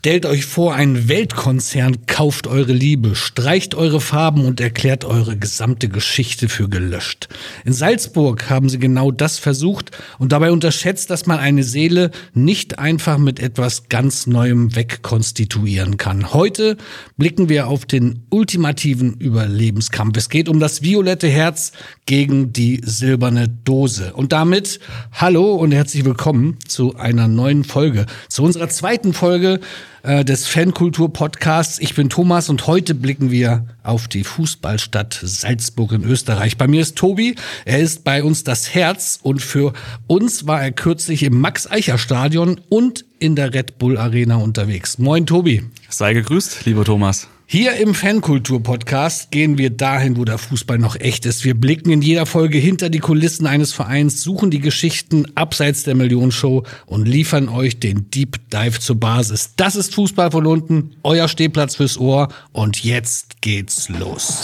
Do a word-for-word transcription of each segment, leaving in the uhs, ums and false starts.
Stellt euch vor, ein Weltkonzern kauft eure Liebe, streicht eure Farben und erklärt eure gesamte Geschichte für gelöscht. In Salzburg haben sie genau das versucht und dabei unterschätzt, dass man eine Seele nicht einfach mit etwas ganz Neuem wegkonstituieren kann. Heute blicken wir auf den ultimativen Überlebenskampf. Es geht um das violette Herz gegen die silberne Dose. Und damit hallo und herzlich willkommen zu einer neuen Folge, zu unserer zweiten Folge äh, des Fankultur-Podcasts. Ich bin Thomas und heute blicken wir auf die Fußballstadt Salzburg in Österreich. Bei mir ist Tobi, er ist bei uns das Herz und für uns war er kürzlich im Max-Eicher-Stadion und in der Red Bull Arena unterwegs. Moin Tobi. Sei gegrüßt, lieber Thomas. Hier im Fankultur-Podcast gehen wir dahin, wo der Fußball noch echt ist. Wir blicken in jeder Folge hinter die Kulissen eines Vereins, suchen die Geschichten abseits der Millionenshow und liefern euch den Deep Dive zur Basis. Das ist Fußball von unten, euer Stehplatz fürs Ohr und jetzt geht's los.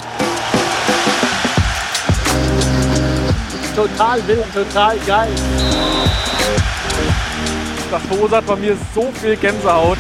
Total wild, total geil. Das verursacht bei mir so viel Gänsehaut.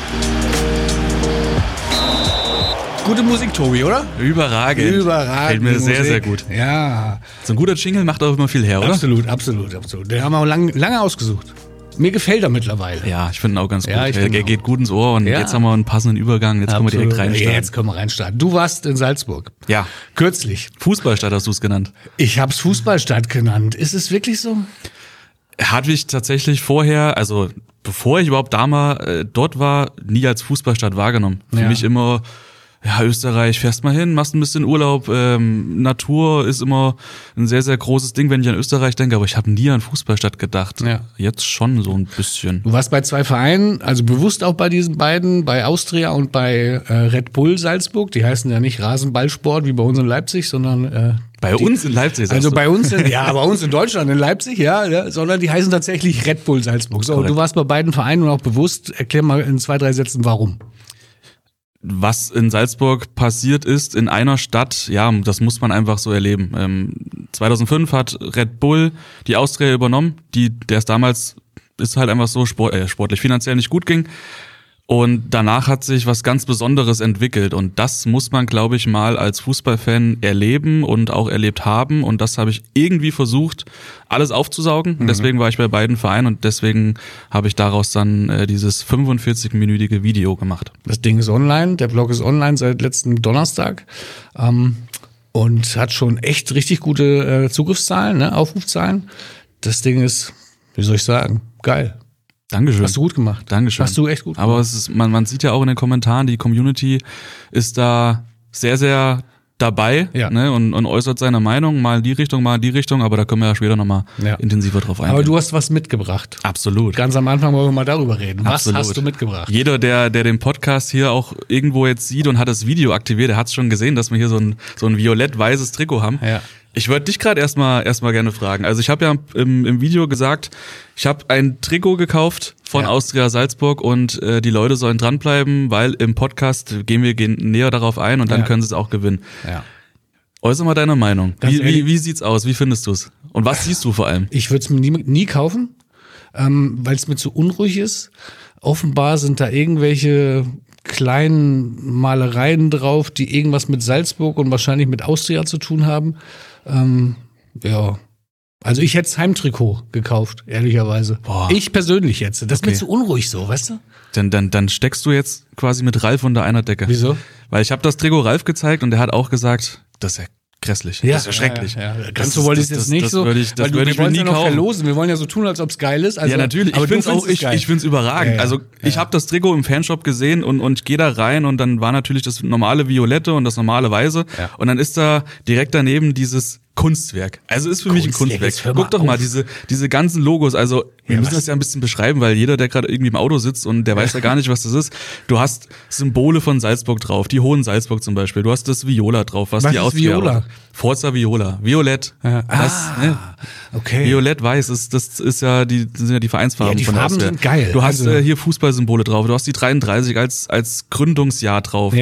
Gute Musik, Tobi, oder? Überragend. Überragend. Fällt mir sehr, Musik. sehr gut. Ja. So ein guter Jingle macht auch immer viel her, oder? Absolut, absolut, absolut. Den haben wir auch lang, lange ausgesucht. Mir gefällt er mittlerweile. Ja, ich finde ihn auch ganz gut. Ja, ich er find er auch. geht gut ins Ohr und Ja. jetzt haben wir einen passenden Übergang. Jetzt Absolut. können wir direkt reinstarten. Ja, jetzt können wir reinstarten. Du warst in Salzburg. Ja. Kürzlich. Fußballstadt hast du es genannt. Ich hab's Fußballstadt genannt. Ist es wirklich so? Hatte ich tatsächlich vorher, also bevor ich überhaupt da mal äh, dort war, nie als Fußballstadt wahrgenommen. Für Ja. mich immer... Ja, Österreich, fährst mal hin, machst ein bisschen Urlaub, ähm, Natur ist immer ein sehr, sehr großes Ding, wenn ich an Österreich denke, aber ich habe nie an Fußballstadt gedacht. Ja. Jetzt schon so ein bisschen. Du warst bei zwei Vereinen, also bewusst auch bei diesen beiden, bei Austria und bei äh, Red Bull Salzburg. Die heißen ja nicht Rasenballsport wie bei uns in Leipzig, sondern äh, Bei die, uns in Leipzig sagst Also du. bei uns, in, ja, bei uns in Deutschland, in Leipzig, ja, ja, sondern die heißen tatsächlich Red Bull Salzburg. So, und du warst bei beiden Vereinen und auch bewusst. Erklär mal in zwei, drei Sätzen, warum. Was in Salzburg passiert ist in einer Stadt, ja, das muss man einfach so erleben. Ähm, zweitausendfünf hat Red Bull die Austria übernommen, die, der es damals ist halt einfach so sport, äh, sportlich finanziell nicht gut ging. Und danach hat sich was ganz Besonderes entwickelt und das muss man, glaube ich, mal als Fußballfan erleben und auch erlebt haben und das habe ich irgendwie versucht, alles aufzusaugen. Und deswegen war ich bei beiden Vereinen und deswegen habe ich daraus dann äh, dieses fünfundvierzig-minütige Video gemacht. Das Ding ist online, der Blog ist online seit letzten Donnerstag ähm, und hat schon echt richtig gute äh, Zugriffszahlen, ne, Aufrufzahlen. Das Ding ist, wie soll ich sagen, geil. Dankeschön. Hast du gut gemacht. Dankeschön. Hast du echt gut gemacht. Aber es ist, man, man sieht ja auch in den Kommentaren, die Community ist da sehr, sehr dabei, Ja. ne, und, und äußert seine Meinung, mal in die Richtung, mal in die Richtung, aber da können wir ja später nochmal Ja. intensiver drauf eingehen. Aber du hast was mitgebracht. Absolut. Ganz am Anfang wollen wir mal darüber reden. Was Absolut. hast du mitgebracht? Jeder, der, der den Podcast hier auch irgendwo jetzt sieht und hat das Video aktiviert, der hat es schon gesehen, dass wir hier so ein, so ein violett-weißes Trikot haben. Ja. Ich wollte dich gerade erstmal erstmal gerne fragen. Also ich habe ja im, im Video gesagt, ich habe ein Trikot gekauft von Ja. Austria Salzburg und äh, die Leute sollen dranbleiben, weil im Podcast gehen wir gehen näher darauf ein und dann Ja. können sie es auch gewinnen. Ja. Äußere mal deine Meinung. Ganz Wie, ehrlich? wie, wie sieht's aus? Wie findest du's? Und was siehst du vor allem? Ich würde es mir nie, nie kaufen, ähm, weil es mir zu unruhig ist. Offenbar sind da irgendwelche kleinen Malereien drauf, die irgendwas mit Salzburg und wahrscheinlich mit Austria zu tun haben. Ähm, ja. Also ich hätte das Heimtrikot gekauft, ehrlicherweise. Boah. Ich persönlich jetzt. Das ist mir Okay. zu unruhig so, weißt du? Dann, dann, dann steckst du jetzt quasi mit Ralf unter einer Decke. Wieso? Weil ich habe das Trikot Ralf gezeigt und der hat auch gesagt, das ist ja grässlich. das ist ja schrecklich. Ja, ja. Das Ganz ist- so wollte ich es das- jetzt das- nicht das so. würde ich- das weil du, würde wir ich mir wollen nie ja noch kaufen. verlosen. Wir wollen ja so tun, als ob es geil ist. Also, Ja, natürlich. Aber Ich du find's findest auch, es ich, geil. ich find's überragend. Ja, ja. Also ich Ja. habe das Trikot im Fanshop gesehen und, und ich gehe da rein und dann war natürlich das normale Violette und das normale Weiße. Ja. Und dann ist da direkt daneben dieses Kunstwerk. Also ist für mich ein Kunstwerk, jetzt hör Kunstwerk. mal Guck doch mal, auf. diese, diese ganzen Logos. Also wir Ja, müssen was? das ja ein bisschen beschreiben, weil jeder, der gerade irgendwie im Auto sitzt und der weiß ja gar nicht, was das ist. Du hast Symbole von Salzburg drauf, die Hohen Salzburg zum Beispiel. Du hast das Viola drauf, was, Was die ist Austria Viola? auch- Forza Viola. Violett. Ja. Das, Ah, ne? okay. Violett-Weiß ist, das ist ja die, das sind ja die Vereinsfarben Ja, die von der Farben Austria. sind geil. Du hast Also- äh, hier Fußballsymbole drauf. Du hast die dreiunddreißig als, als Gründungsjahr drauf. Ja.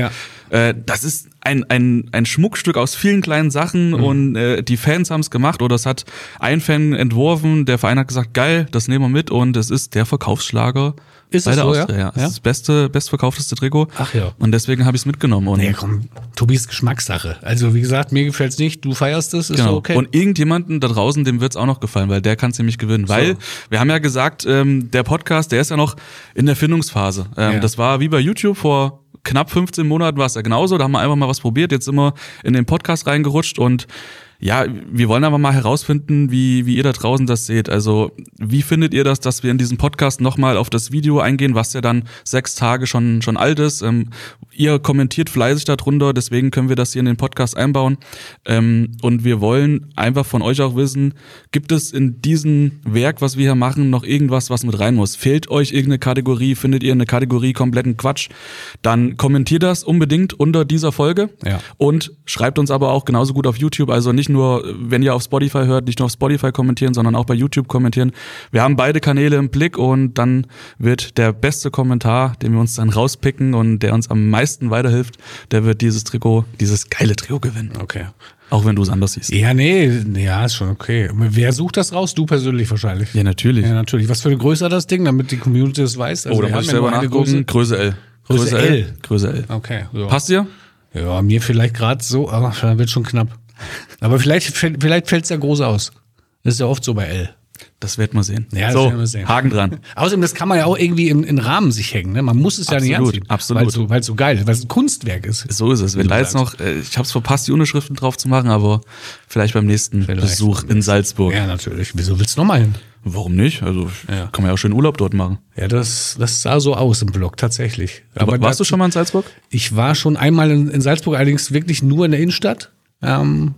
Äh, das ist ein, ein, ein Schmuckstück aus vielen kleinen Sachen mhm. und äh, die Fans haben es gemacht oder es hat ein Fan entworfen, der Verein hat gesagt, geil, das nehmen wir mit und es ist der Verkaufsschlager ist bei es der so, Austria. ja? Ja? Es ist das beste, bestverkaufteste Trikot. Ach ja. Und deswegen habe ich es mitgenommen. Und nee, komm, Tobi, ist Geschmackssache. Also wie gesagt, mir gefällt's nicht, du feierst es, ist genau. so okay. Und irgendjemanden da draußen, dem wird's auch noch gefallen, weil der kann es nämlich gewinnen. So. Weil, wir haben ja gesagt, ähm, der Podcast, der ist ja noch in der Findungsphase. Ähm, ja. Das war wie bei YouTube vor knapp fünfzehn Monaten war es ja genauso. Da haben wir einfach mal was probiert, jetzt sind wir in den Podcast reingerutscht und ja, wir wollen aber mal herausfinden, wie wie ihr da draußen das seht. Also wie findet ihr das, dass wir in diesem Podcast nochmal auf das Video eingehen, was ja dann sechs Tage schon schon alt ist? Ähm, ihr kommentiert fleißig darunter, deswegen können wir das hier in den Podcast einbauen. Ähm, und wir wollen einfach von euch auch wissen, gibt es in diesem Werk, was wir hier machen, noch irgendwas, was mit rein muss? Fehlt euch irgendeine Kategorie? Findet ihr eine Kategorie kompletten Quatsch? Dann kommentiert das unbedingt unter dieser Folge. Ja. Und schreibt uns aber auch genauso gut auf YouTube, also nicht nur, wenn ihr auf Spotify hört, nicht nur auf Spotify kommentieren, sondern auch bei YouTube kommentieren. Wir haben beide Kanäle im Blick und dann wird der beste Kommentar, den wir uns dann rauspicken und der uns am meisten weiterhilft, der wird dieses Trikot, dieses geile Trikot gewinnen. Okay. Auch wenn du es anders siehst. Ja, nee, ja, ist schon okay. Wer sucht das raus? Du persönlich wahrscheinlich. Ja, natürlich. Ja, natürlich. Was für eine Größe hat das Ding, damit die Community das weiß? Also oh, da wir muss ich haben ja selber nur eine nachgucken. Größe L. Größe L. Größe L. Okay. So. Passt dir? Ja, mir vielleicht gerade so, aber dann wird schon knapp. Aber vielleicht, vielleicht fällt es ja groß aus. Das ist ja oft so bei L. Das werden wir sehen. Ja, das so, werden wir sehen. Haken dran. Außerdem, das kann man ja auch irgendwie in, in Rahmen sich hängen. Ne? Man muss es ja Absolut, nicht anziehen. absolut. Weil es so, weil's so geil ist, weil es ein Kunstwerk ist. So ist es. Wenn du da jetzt sagst. noch, äh, ich habe es verpasst, die Unterschriften drauf zu machen, aber vielleicht beim nächsten Vielleicht. Besuch in Salzburg. Ja, natürlich. Wieso willst du nochmal hin? Warum nicht? Also Ja. kann man ja auch schön Urlaub dort machen. Ja, das, das sah so aus im Blog, tatsächlich. Aber warst da- du schon mal in Salzburg? Ich war schon einmal in, in Salzburg, allerdings wirklich nur in der Innenstadt. Ähm,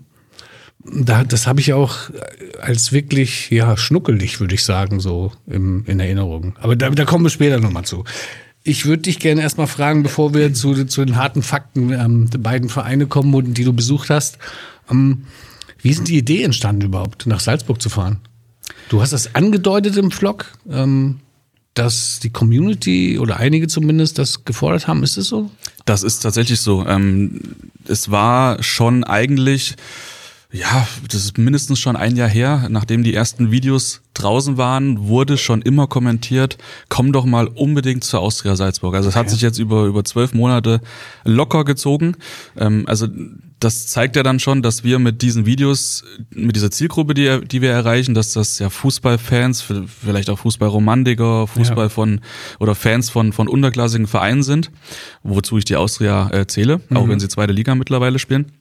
da, das habe ich auch als wirklich, ja, schnuckelig, würde ich sagen, so im, in Erinnerung. Aber da, da kommen wir später nochmal zu. Ich würde dich gerne erstmal fragen, bevor wir zu, zu den harten Fakten ähm, der beiden Vereine kommen, die du besucht hast. Ähm, wie ist denn die Idee entstanden überhaupt, nach Salzburg zu fahren? Du hast das angedeutet im Vlog, ähm, dass die Community oder einige zumindest das gefordert haben. Ist es so? Das ist tatsächlich so. Ähm, es war schon eigentlich, ja, das ist mindestens schon ein Jahr her, nachdem die ersten Videos draußen waren, wurde schon immer kommentiert, komm doch mal unbedingt zur Austria Salzburg. Also es hat sich jetzt über über zwölf Monate locker gezogen. Ähm, also das zeigt ja dann schon, dass wir mit diesen Videos, mit dieser Zielgruppe, die, die wir erreichen, dass das ja Fußballfans, vielleicht auch Fußballromantiker, Fußball Ja. von oder Fans von von unterklassigen Vereinen sind, wozu ich die Austria äh, zähle, Mhm. auch wenn sie zweite Liga mittlerweile spielen.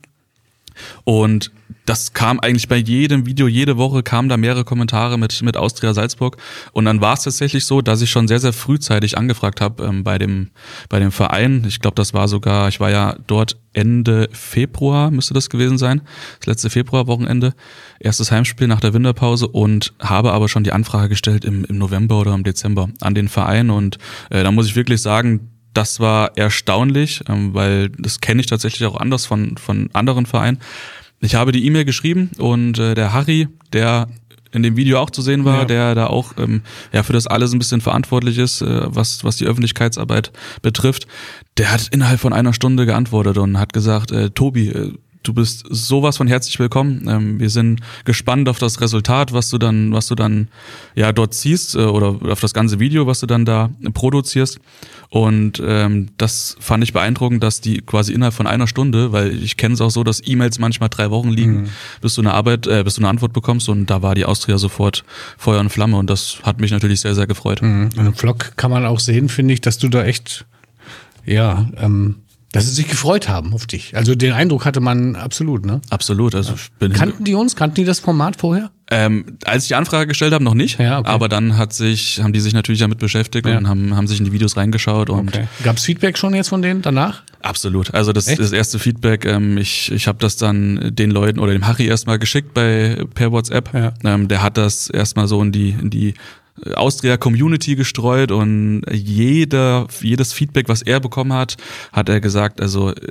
Und das kam eigentlich bei jedem Video, jede Woche kamen da mehrere Kommentare mit mit Austria Salzburg. Und dann war es tatsächlich so, dass ich schon sehr, sehr frühzeitig angefragt habe ähm, bei dem bei dem Verein. Ich glaube, das war sogar, ich war ja dort Ende Februar, müsste das gewesen sein, das letzte Februarwochenende, erstes Heimspiel nach der Winterpause und habe aber schon die Anfrage gestellt im, im November oder im Dezember an den Verein. Und äh, da muss ich wirklich sagen, das war erstaunlich, ähm, weil das kenne ich tatsächlich auch anders von von anderen Vereinen. Ich habe die E-Mail geschrieben und äh, der Harry, der in dem Video auch zu sehen war, Ja. der da auch ähm, ja für das alles ein bisschen verantwortlich ist, äh, was was die Öffentlichkeitsarbeit betrifft, der hat innerhalb von einer Stunde geantwortet und hat gesagt, äh, Tobi, äh, du bist sowas von herzlich willkommen. Ähm, wir sind gespannt auf das Resultat, was du dann, was du dann ja dort ziehst äh, oder auf das ganze Video, was du dann da produzierst. Und ähm, das fand ich beeindruckend, dass die quasi innerhalb von einer Stunde, weil ich kenne es auch so, dass E-Mails manchmal drei Wochen liegen, mhm. bis du eine Arbeit, äh, bis du eine Antwort bekommst. Und da war die Austria sofort Feuer und Flamme und das hat mich natürlich sehr, sehr gefreut. Mhm. Und im Vlog kann man auch sehen, finde ich, dass du da echt, ja, ähm, dass sie sich gefreut haben auf dich. Also den Eindruck hatte man absolut, ne? Absolut. Also ich bin Kannten die uns? Kannten die das Format vorher? Ähm, als ich die Anfrage gestellt habe, noch nicht. Ja, okay. Aber dann hat sich, haben die sich natürlich damit beschäftigt Ja. und haben, haben sich in die Videos reingeschaut. Und Okay. Gab es Feedback schon jetzt von denen danach? absolut. Also das, Echt? das erste Feedback, ähm, ich, ich habe das dann den Leuten oder dem Harry erstmal geschickt bei per WhatsApp. Ja. Ähm, der hat das erstmal so in die, in die Austria-Community gestreut und jeder, jedes Feedback, was er bekommen hat, hat er gesagt, also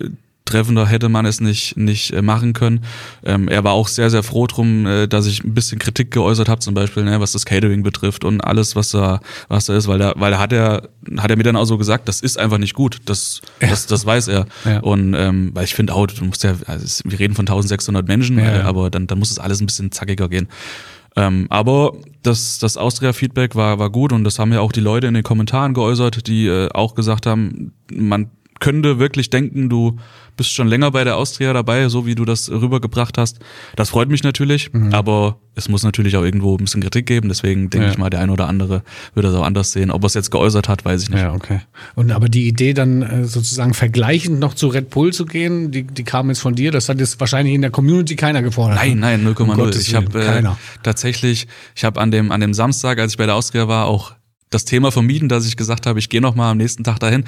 treffender hätte man es nicht nicht äh, machen können. Ähm, er war auch sehr, sehr froh drum, äh, dass ich ein bisschen Kritik geäußert habe, zum Beispiel, ne, was das Catering betrifft und alles, was da was da ist, weil da weil da hat er hat er mir dann auch so gesagt, das ist einfach nicht gut, das ja. das, das weiß er. Ja. Und ähm, weil ich finde auch, du musst ja, also wir reden von eintausendsechshundert Menschen, ja, ja. Äh, aber dann dann muss es alles ein bisschen zackiger gehen. Ähm, aber das, das Austria-Feedback war, war gut und das haben ja auch die Leute in den Kommentaren geäußert, die äh, auch gesagt haben, man könnte wirklich denken, du bist schon länger bei der Austria dabei, so wie du das rübergebracht hast. Das freut mich natürlich, mhm. aber es muss natürlich auch irgendwo ein bisschen Kritik geben, deswegen denke ja. ich mal, der ein oder andere würde das auch anders sehen. Ob er es jetzt geäußert hat, weiß ich nicht. Ja, okay. Und aber die Idee dann äh, sozusagen vergleichend noch zu Red Bull zu gehen, die, die kam jetzt von dir, das hat jetzt wahrscheinlich in der Community keiner gefordert. Nein, nein, null Komma null. Ich habe äh, tatsächlich, ich habe an dem, an dem Samstag, als ich bei der Austria war, auch das Thema vermieden, dass ich gesagt habe, ich gehe noch mal am nächsten Tag dahin.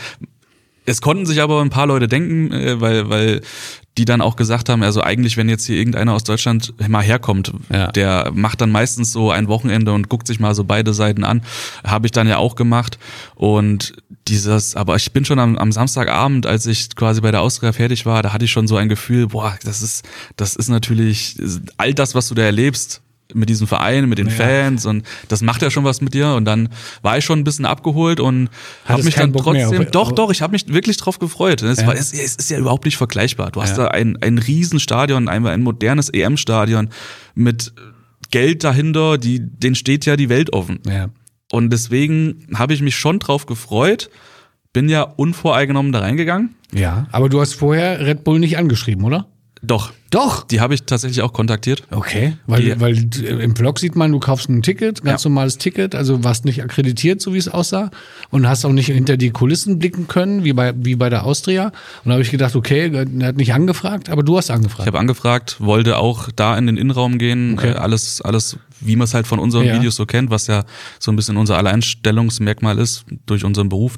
Es konnten sich aber ein paar Leute denken, weil weil die dann auch gesagt haben, also eigentlich, wenn jetzt hier irgendeiner aus Deutschland mal herkommt, ja. der macht dann meistens so ein Wochenende und guckt sich mal so beide Seiten an. Habe ich dann ja auch gemacht. Und dieses, aber ich bin schon am, am Samstagabend, als ich quasi bei der Austria fertig war, da hatte ich schon so ein Gefühl, boah, das ist, das ist natürlich all das, was du da erlebst, mit diesem Verein, mit den ja. Fans und das macht ja schon was mit dir und dann war ich schon ein bisschen abgeholt und habe mich dann Bock trotzdem, doch, doch, ich habe mich wirklich drauf gefreut. Es, ja. war, es, es ist ja überhaupt nicht vergleichbar. Du hast ja. da ein, ein Riesenstadion, ein, ein modernes E M-Stadion mit Geld dahinter, die, denen steht ja die Welt offen. Ja. Und deswegen habe ich mich schon drauf gefreut, bin ja unvoreingenommen da reingegangen. Ja, aber du hast vorher Red Bull nicht angeschrieben, oder? Doch. Doch? Die habe ich tatsächlich auch kontaktiert. Okay, weil, die, weil im Blog sieht man, du kaufst ein Ticket, ganz ja. normales Ticket, also warst nicht akkreditiert, so wie es aussah und hast auch nicht hinter die Kulissen blicken können, wie bei wie bei der Austria. Und da habe ich gedacht, okay, er hat nicht angefragt, aber du hast angefragt. Ich habe angefragt, wollte auch da in den Innenraum gehen, okay. alles, alles, wie man es halt von unseren ja. Videos so kennt, was ja so ein bisschen unser Alleinstellungsmerkmal ist durch unseren Beruf.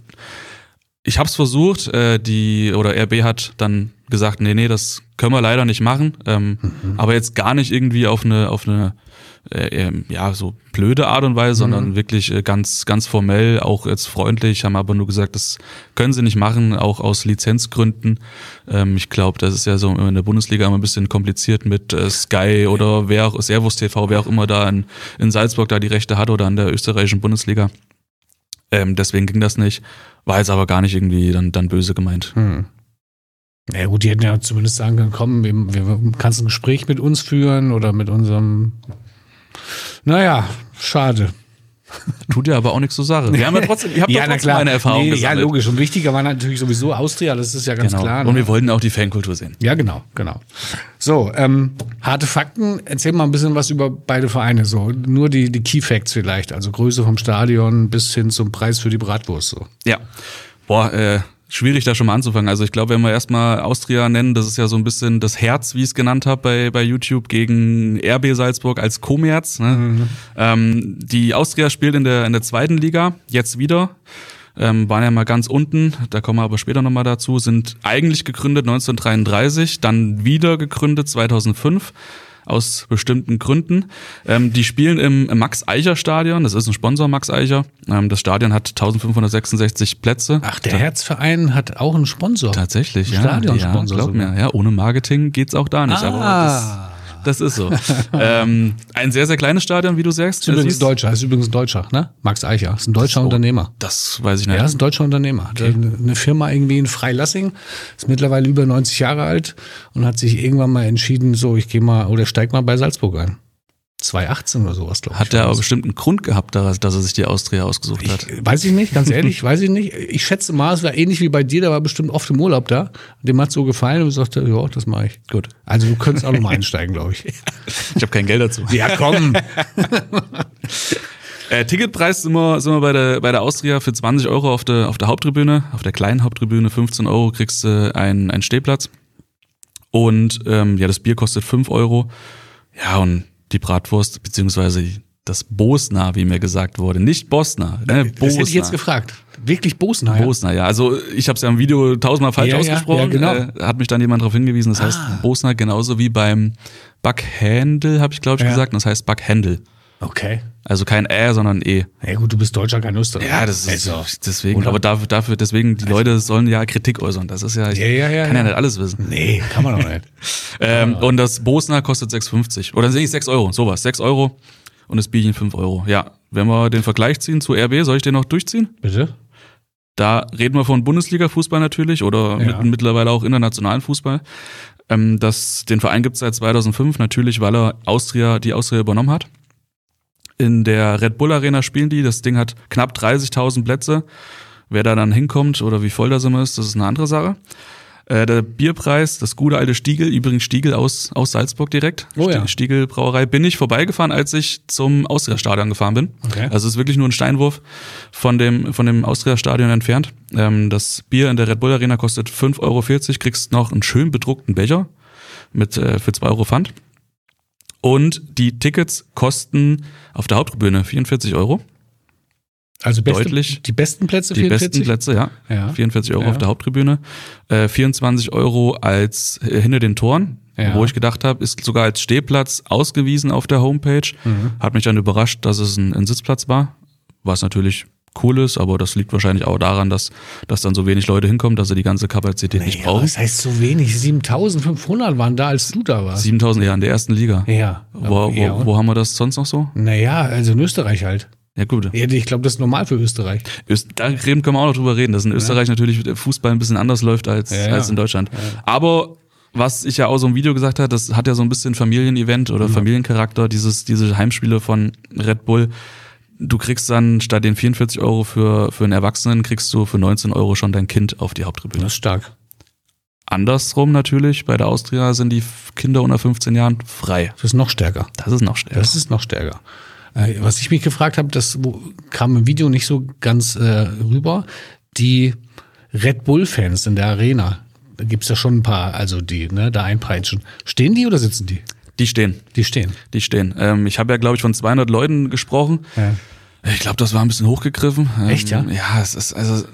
Ich habe es versucht, äh, die oder R B hat dann gesagt, nee, nee, das können wir leider nicht machen, ähm, mhm. aber jetzt gar nicht irgendwie auf eine auf eine äh, ja so blöde Art und Weise, mhm. sondern wirklich äh, ganz ganz formell, auch jetzt freundlich, haben aber nur gesagt, das können sie nicht machen, auch aus Lizenzgründen. Ähm, ich glaube, das ist ja so in der Bundesliga immer ein bisschen kompliziert mit äh, Sky oder wer auch Servus T V, wer auch immer da in, in Salzburg da die Rechte hat oder in der österreichischen Bundesliga. Ähm, deswegen ging das nicht, war jetzt aber gar nicht irgendwie dann, dann böse gemeint. Hm. Na ja, gut, die hätten ja zumindest sagen können, komm, wir, wir, kannst ein Gespräch mit uns führen oder mit unserem, naja, schade. Tut ja aber auch nichts zur Sache. Wir haben ja trotzdem, ich habe ja, trotzdem meine Erfahrung nee, gesammelt. Ja, logisch. Und wichtiger war natürlich sowieso Austria, das ist ja ganz genau. klar. Ne? Und wir wollten auch die Fankultur sehen. Ja, genau, genau. So, ähm, harte Fakten. Erzähl mal ein bisschen was über beide Vereine. So, nur die, die Key Facts vielleicht. Also Größe vom Stadion bis hin zum Preis für die Bratwurst. So. Ja. Boah, äh, schwierig da schon mal anzufangen. Also ich glaube, wenn wir erstmal Austria nennen, das ist ja so ein bisschen das Herz, wie ich es genannt habe bei, bei YouTube, gegen R B Salzburg als Kommerz. Ne? Mhm. Ähm, die Austria spielt in der, in der zweiten Liga, jetzt wieder. Ähm, waren ja mal ganz unten, da kommen wir aber später nochmal dazu, sind eigentlich gegründet neunzehnhundertdreiunddreißig, dann wieder gegründet zweitausendfünf. Aus bestimmten Gründen. Ähm, die spielen im, im Max-Eicher-Stadion, das ist ein Sponsor, Max Eicher. Ähm, das Stadion hat eintausendfünfhundertsechsundsechzig Plätze. Ach, der Herzverein hat auch einen Sponsor. Tatsächlich, ja. Stadionsponsor. Ja, glaub mir, ja, ohne Marketing geht's auch da nicht. Ah. Aber das, das ist so. ähm, ein sehr, sehr kleines Stadion, wie du sagst. Ist übrigens Deutscher, ist übrigens ein Deutscher, ne? Max Eicher, ist ein deutscher das, Unternehmer. Das weiß ich nicht. Ja, ist ein deutscher Unternehmer. Okay. Eine Firma irgendwie in Freilassing, ist mittlerweile über neunzig Jahre alt und hat sich irgendwann mal entschieden, so, ich gehe mal oder steig mal bei Salzburg ein. zweitausendachtzehn oder sowas, glaube ich. Hat der aber bestimmt einen Grund gehabt, dass er sich die Austria ausgesucht hat? Ich, weiß ich nicht, ganz ehrlich, weiß ich nicht. Ich schätze mal, es war ähnlich wie bei dir, der war bestimmt oft im Urlaub da. Dem hat so gefallen und sagte, ja, das mache ich. Gut. Also du könntest auch noch mal einsteigen, glaube ich. Ich habe kein Geld dazu. Ja, komm. äh, Ticketpreis sind wir, sind wir bei der, bei der Austria für zwanzig Euro auf der, auf der Haupttribüne. Auf der kleinen Haupttribüne fünfzehn Euro kriegst du einen, einen Stehplatz. Und ähm, ja, das Bier kostet fünf Euro. Ja, und die Bratwurst, beziehungsweise das Bosna, wie mir gesagt wurde. Nicht Bosna, ne? Bosna. Das hätte ich jetzt gefragt. Wirklich Bosna, ja? Bosna, ja. Also ich habe es ja im Video tausendmal falsch ja, ausgesprochen. Ja, ja, genau. äh, hat mich dann jemand darauf hingewiesen. Das ah. heißt Bosna genauso wie beim Backhandel, habe ich glaube ich ja. gesagt. Und das heißt Backhandel. Okay. Also kein Ä, sondern E. Ja gut, du bist Deutscher, kein Österreicher. Ja, das ist also, deswegen. oder? Aber dafür, dafür, deswegen, die Leute sollen ja Kritik äußern. Das ist ja, ich Ja, ja, ja, kann ja, ja. nicht alles wissen. Nee, kann man doch nicht. Ähm, und das Bosner kostet sechs fünfzig. Oder sehe ich sechs Euro, sowas. sechs Euro und das Bierchen fünf Euro. Ja, wenn wir den Vergleich ziehen zu R B, soll ich den noch durchziehen? Bitte? Da reden wir von Bundesliga-Fußball natürlich oder Ja. mit, mittlerweile auch internationalen Fußball. Ähm, das, den Verein gibt es seit zweitausendfünf, natürlich, weil er Austria, die Austria übernommen hat. In der Red Bull Arena spielen die. Das Ding hat knapp dreißigtausend Plätze. Wer da dann hinkommt oder wie voll das immer ist, das ist eine andere Sache. Äh, der Bierpreis, das gute alte Stiegel, übrigens Stiegel aus, aus Salzburg direkt. Oh ja. Stiegel Brauerei, bin ich vorbeigefahren, als ich zum Austria-Stadion gefahren bin. Okay. Also es ist wirklich nur ein Steinwurf von dem, von dem Austria-Stadion entfernt. Ähm, das Bier in der Red Bull Arena kostet fünf Euro vierzig, kriegst noch einen schön bedruckten Becher mit äh, für zwei Euro Pfand. Und die Tickets kosten auf der Haupttribüne vierundvierzig Euro. Also beste, Deutlich. die besten Plätze, Die vierundvierzig? besten Plätze, ja. Ja. vierundvierzig Euro Ja. auf der Haupttribüne. Äh, vierundzwanzig Euro als äh, hinter den Toren, Ja. wo ich gedacht habe, ist sogar als Stehplatz ausgewiesen auf der Homepage. Mhm. Hat mich dann überrascht, dass es ein, ein Sitzplatz war, was natürlich cool ist, aber das liegt wahrscheinlich auch daran, dass, dass dann so wenig Leute hinkommen, dass sie die ganze Kapazität nicht Naja, brauchen. das heißt so wenig. siebentausendfünfhundert waren da, als du da warst. siebentausend, ja, in der ersten Liga. Ja. Wo, ja. wo, wo haben wir das sonst noch so? Naja, also in Österreich halt. Ja, gut. Ja, ich glaube, das ist normal für Österreich. Öst- Da reden können wir auch noch drüber reden, dass in Österreich natürlich der Fußball ein bisschen anders läuft als, Ja, ja. als in Deutschland. Aber was ich ja auch so im Video gesagt habe, das hat ja so ein bisschen Familienevent oder Familiencharakter, dieses, diese Heimspiele von Red Bull. Du kriegst dann statt den vierundvierzig Euro für, für einen Erwachsenen, kriegst du für neunzehn Euro schon dein Kind auf die Haupttribüne. Das ist stark. Andersrum natürlich, bei der Austria sind die Kinder unter fünfzehn Jahren frei. Das ist noch stärker. Das ist noch stärker. Das ist noch stärker. Äh, Was ich mich gefragt habe, das wo- kam im Video nicht so ganz äh, rüber. Die Red Bull-Fans in der Arena, da gibt's ja schon ein paar, also die ne, da einpeitschen. Stehen die oder sitzen die? Die stehen. Die stehen. Die stehen. Ähm, ich habe ja, glaube ich, von zweihundert Leuten gesprochen. Ja. Ich glaube, das war ein bisschen hochgegriffen. Ähm, Echt, ja? Ja, es ist, also,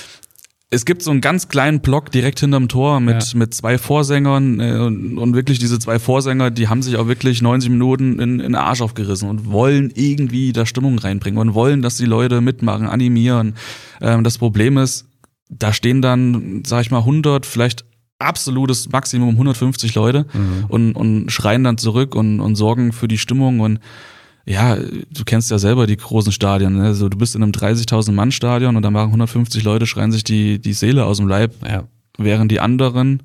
es gibt so einen ganz kleinen Block direkt hinterm Tor mit, Ja. mit zwei Vorsängern äh, und, und wirklich diese zwei Vorsänger, die haben sich auch wirklich neunzig Minuten in, in den Arsch aufgerissen und wollen irgendwie da Stimmung reinbringen und wollen, dass die Leute mitmachen, animieren. Ähm, das Problem ist, da stehen dann, sag ich mal, hundert, vielleicht absolutes Maximum hundertfünfzig Leute Mhm. und, und schreien dann zurück und, und sorgen für die Stimmung und ja, du kennst ja selber die großen Stadien, ne? Also du bist in einem dreißigtausend Mann Stadion und da machen hundertfünfzig Leute, schreien sich die, die Seele aus dem Leib, Ja. während die anderen,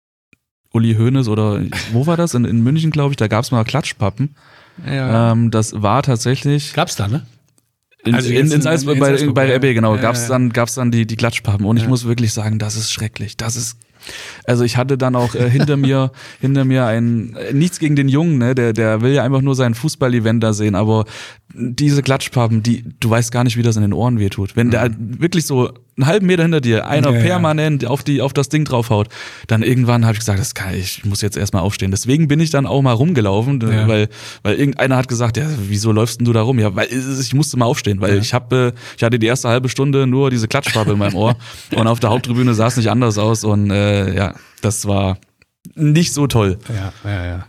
Uli Hoeneß oder wo war das? In, in München, glaube ich, da gab's mal Klatschpappen. Ja. Ähm, das war tatsächlich Gab's da, ne? in, Also in, jetzt in in- Salzburg, in bei, Salzburg, bei ja. R B, genau, Ja, gab's ja. dann gab's dann die, die Klatschpappen und ich Ja. muss wirklich sagen, das ist schrecklich. Das ist Also ich hatte dann auch äh, hinter mir hinter mir ein äh, nichts gegen den Jungen, ne, der der will ja einfach nur sein Fußball-Event da sehen, aber diese Klatschpappen, die du weißt gar nicht, wie das in den Ohren wehtut. Wenn der wirklich so einen halben Meter hinter dir einer Ja, ja. permanent auf die auf das Ding draufhaut, dann irgendwann habe ich gesagt, das kann ich, ich muss jetzt erstmal aufstehen. Deswegen bin ich dann auch mal rumgelaufen, Ja. weil weil irgendeiner hat gesagt, ja, wieso läufst denn du da rum? Ja, weil ich musste mal aufstehen, weil Ja. ich habe ich hatte die erste halbe Stunde nur diese Klatschpappe in meinem Ohr und auf der Haupttribüne sah es nicht anders aus und äh, ja, das war nicht so toll. Ja, ja, ja.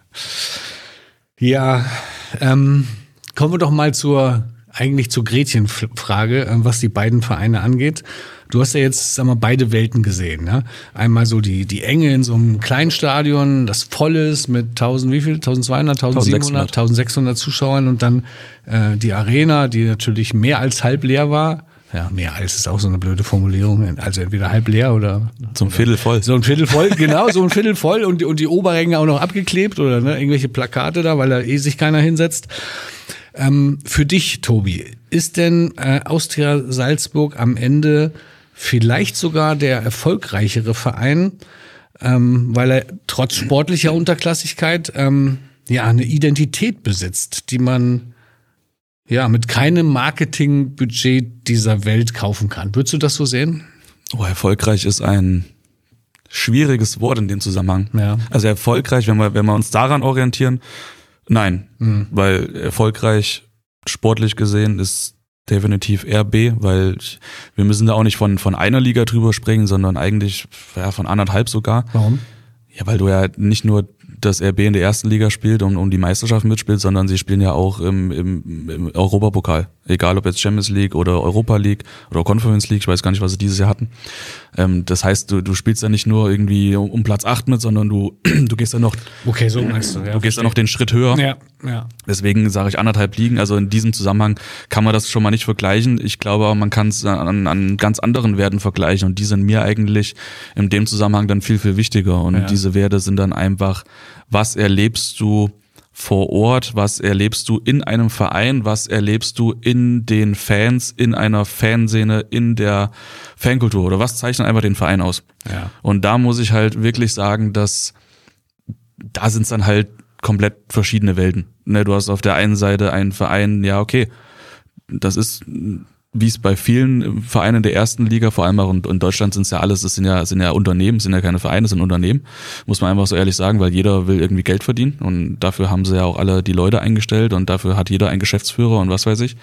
Ja, ähm, kommen wir doch mal zur, eigentlich zur Gretchenfrage, äh, was die beiden Vereine angeht. Du hast ja jetzt, sag mal, beide Welten gesehen, ne? Einmal so die, die Enge in so einem kleinen Stadion, das voll ist mit tausend, wie viel? tausendzweihundert, tausendsiebenhundert, tausendsechshundert Zuschauern und dann äh, die Arena, die natürlich mehr als halb leer war. Ja, mehr als ist auch so eine blöde Formulierung. Also entweder halb leer oder Zum Viertel voll. so ein Viertel voll, genau, so ein Viertel voll und, die- und die Oberränge auch noch abgeklebt oder ne, irgendwelche Plakate da, weil da eh sich keiner hinsetzt. Ähm, für dich, Tobi, ist denn äh, Austria Salzburg am Ende vielleicht sogar der erfolgreichere Verein, ähm, weil er trotz sportlicher Unterklassigkeit ähm, ja eine Identität besitzt, die man ja mit keinem Marketingbudget dieser Welt kaufen kann. Würdest du das so sehen? Oh, erfolgreich ist ein schwieriges Wort in dem Zusammenhang. Ja. Also erfolgreich, wenn wir, wenn wir uns daran orientieren, nein. Mhm. Weil erfolgreich sportlich gesehen ist definitiv R B, weil ich, wir müssen da auch nicht von, von einer Liga drüber sprechen, sondern eigentlich ja, von anderthalb sogar. Warum? Ja, weil du ja nicht nur dass R B in der ersten Liga spielt und um die Meisterschaft mitspielt, sondern sie spielen ja auch im, im, im Europapokal. Egal ob jetzt Champions League oder Europa League oder Conference League, ich weiß gar nicht, was sie dieses Jahr hatten. Ähm, das heißt, du, du spielst ja nicht nur irgendwie um, um Platz acht mit, sondern du, du gehst dann noch, okay, so meinst du, ja, du gehst dann noch den Schritt höher. Ja, ja. Deswegen sage ich anderthalb Ligen. Also in diesem Zusammenhang kann man das schon mal nicht vergleichen. Ich glaube aber, man kann es an, an ganz anderen Werten vergleichen und die sind mir eigentlich in dem Zusammenhang dann viel, viel wichtiger. Und ja. diese Werte sind dann einfach, was erlebst du vor Ort, was erlebst du in einem Verein, was erlebst du in den Fans, in einer Fanszene, in der Fankultur oder was zeichnet einfach den Verein aus? Ja. Und da muss ich halt wirklich sagen, dass da sind es dann halt komplett verschiedene Welten. Ne, du hast auf der einen Seite einen Verein, ja okay, das ist, wie es bei vielen Vereinen der ersten Liga, vor allem auch in, in Deutschland sind es ja alles, das sind ja, sind ja Unternehmen, sind ja keine Vereine, das sind Unternehmen, muss man einfach so ehrlich sagen, weil jeder will irgendwie Geld verdienen und dafür haben sie ja auch alle die Leute eingestellt und dafür hat jeder einen Geschäftsführer und was weiß ich.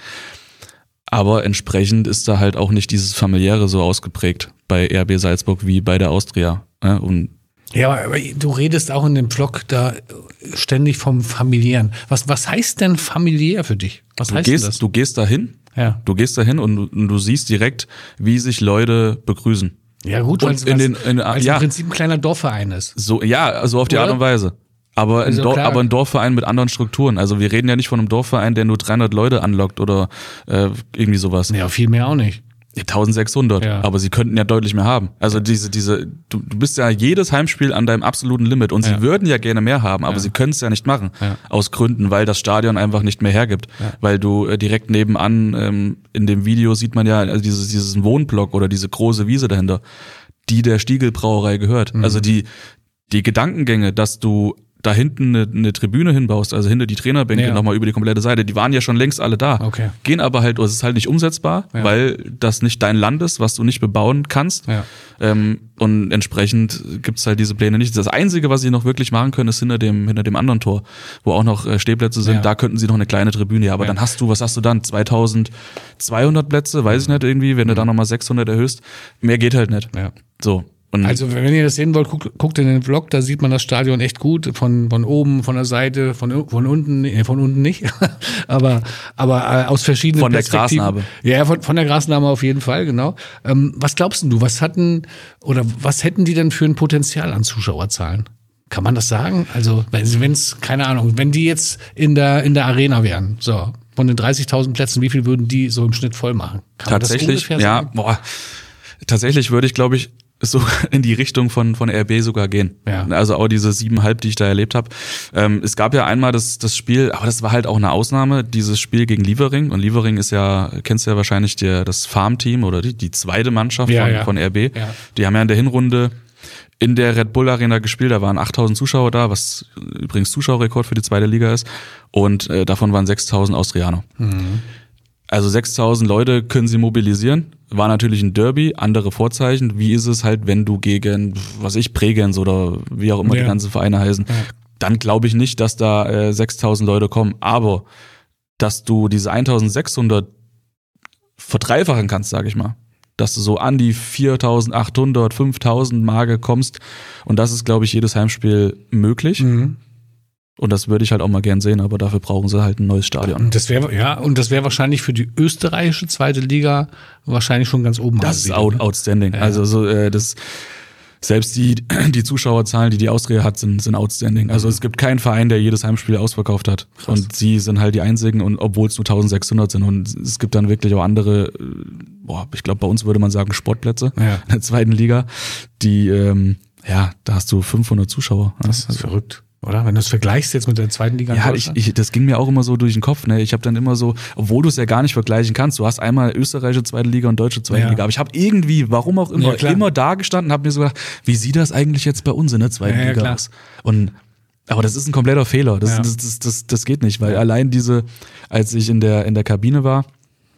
Aber entsprechend ist da halt auch nicht dieses Familiäre so ausgeprägt bei R B Salzburg wie bei der Austria. Ne? Und Ja, aber du redest auch in dem Vlog da ständig vom Familiären. Was, was heißt denn familiär für dich? Was du heißt gehst, denn das? du gehst dahin, Ja. du gehst dahin und, du- und du siehst direkt, wie sich Leute begrüßen. Ja gut, Und weil es in den- in- ja. im Prinzip ein kleiner Dorfverein ist. So, ja, so auf die Oder? Art und Weise. Aber ein, Also Dor- klar. aber ein Dorfverein mit anderen Strukturen. Also wir reden ja nicht von einem Dorfverein, der nur dreihundert Leute anlockt oder äh, irgendwie sowas. Ja, viel mehr auch nicht. eintausendsechshundert, Ja. aber sie könnten ja deutlich mehr haben. Also diese, diese, du, du bist ja jedes Heimspiel an deinem absoluten Limit und Ja. sie würden ja gerne mehr haben, aber Ja. sie können es ja nicht machen. Ja. Aus Gründen, weil das Stadion einfach nicht mehr hergibt. Weil du äh, direkt nebenan, ähm, in dem Video sieht man ja also dieses, dieses Wohnblock oder diese große Wiese dahinter, die der Stiegelbrauerei gehört. Mhm. Also die, die Gedankengänge, dass du da hinten eine, eine Tribüne hinbaust, also hinter die Trainerbänke Ja. nochmal über die komplette Seite, die waren ja schon längst alle da. Okay. Gehen aber halt, es ist halt nicht umsetzbar, Ja. weil das nicht dein Land ist, was du nicht bebauen kannst. Ja. Ähm, und entsprechend gibt's halt diese Pläne nicht. Das Einzige, was sie noch wirklich machen können, ist hinter dem, hinter dem anderen Tor, wo auch noch äh, Stehplätze sind, Ja. da könnten sie noch eine kleine Tribüne, ja, aber Ja. dann hast du, was hast du dann? zweitausendzweihundert Plätze, weiß ich nicht irgendwie, wenn du da nochmal sechshundert erhöhst. Mehr geht halt nicht. Ja. So. Und Also wenn ihr das sehen wollt, guckt, guckt in den Vlog, da sieht man das Stadion echt gut, von, von oben, von der Seite, von, von unten, nee, von unten nicht, aber, aber äh, aus verschiedenen Von der Perspektiven. Grasnarbe. Ja, von, von der Grasnarbe auf jeden Fall, genau. Ähm, was glaubst denn du, was hatten, oder was hätten die denn für ein Potenzial an Zuschauerzahlen? Kann man das sagen? Also wenn es, keine Ahnung, wenn die jetzt in der, in der Arena wären, so, von den dreißigtausend Plätzen, wie viel würden die so im Schnitt voll machen? Kann man das tatsächlich, ungefähr ja, sagen? boah, tatsächlich würde ich, glaube ich, so in die Richtung von von R B sogar gehen. Ja. Also auch diese siebeneinhalb, die ich da erlebt habe. Ähm, es gab ja einmal das das Spiel, aber das war halt auch eine Ausnahme, dieses Spiel gegen Liefering. Und Liefering ist ja, kennst du ja wahrscheinlich der, das Farmteam oder die, die zweite Mannschaft Ja, von, ja. von R B. Ja. Die haben ja in der Hinrunde in der Red Bull Arena gespielt, da waren achttausend Zuschauer da, was übrigens Zuschauerrekord für die zweite Liga ist. Und äh, davon waren sechstausend Austrianer. Mhm. Also sechstausend Leute können sie mobilisieren. War natürlich ein Derby, andere Vorzeichen. Wie ist es halt, wenn du gegen, was ich, Bregenz oder wie auch immer Ja. die ganzen Vereine heißen, Ja. dann glaube ich nicht, dass da äh, sechstausend Leute kommen. Aber dass du diese eintausendsechshundert verdreifachen kannst, sage ich mal, dass du so an die viertausendachthundert, fünftausend Marke kommst und das ist, glaube ich, jedes Heimspiel möglich. Mhm. Und das würde ich halt auch mal gern sehen, aber dafür brauchen sie halt ein neues Stadion. Und das wäre ja und das wäre wahrscheinlich für die österreichische zweite Liga wahrscheinlich schon ganz oben. Das ist angesiedelt, out, ne? outstanding. Ja. Also so äh, das selbst die die Zuschauerzahlen, die die Austria hat, sind sind outstanding. Also es gibt keinen Verein, der jedes Heimspiel ausverkauft hat. Krass. Und sie sind halt die einzigen und obwohl es nur eintausendsechshundert sind und es gibt dann wirklich auch andere, äh, boah, ich glaube bei uns würde man sagen Sportplätze Ja. in der zweiten Liga, die ähm, ja, da hast du fünfhundert Zuschauer. Das ist verrückt, oder? Wenn du es vergleichst jetzt mit der zweiten Liga in Ja, ich, Deutschland. ich, das ging mir auch immer so durch den Kopf. Ne? Ich habe dann immer so, obwohl du es ja gar nicht vergleichen kannst, du hast einmal österreichische zweite Liga und deutsche zweite Ja. Liga. Aber ich habe irgendwie, warum auch immer, Ja, klar. immer da gestanden, habe mir so gedacht, wie sieht das eigentlich jetzt bei uns in der zweiten Ja, ja, Liga klar. aus? Und aber das ist ein kompletter Fehler. Das, Ja. das, das, das, das geht nicht, weil allein diese, als ich in der in der Kabine war,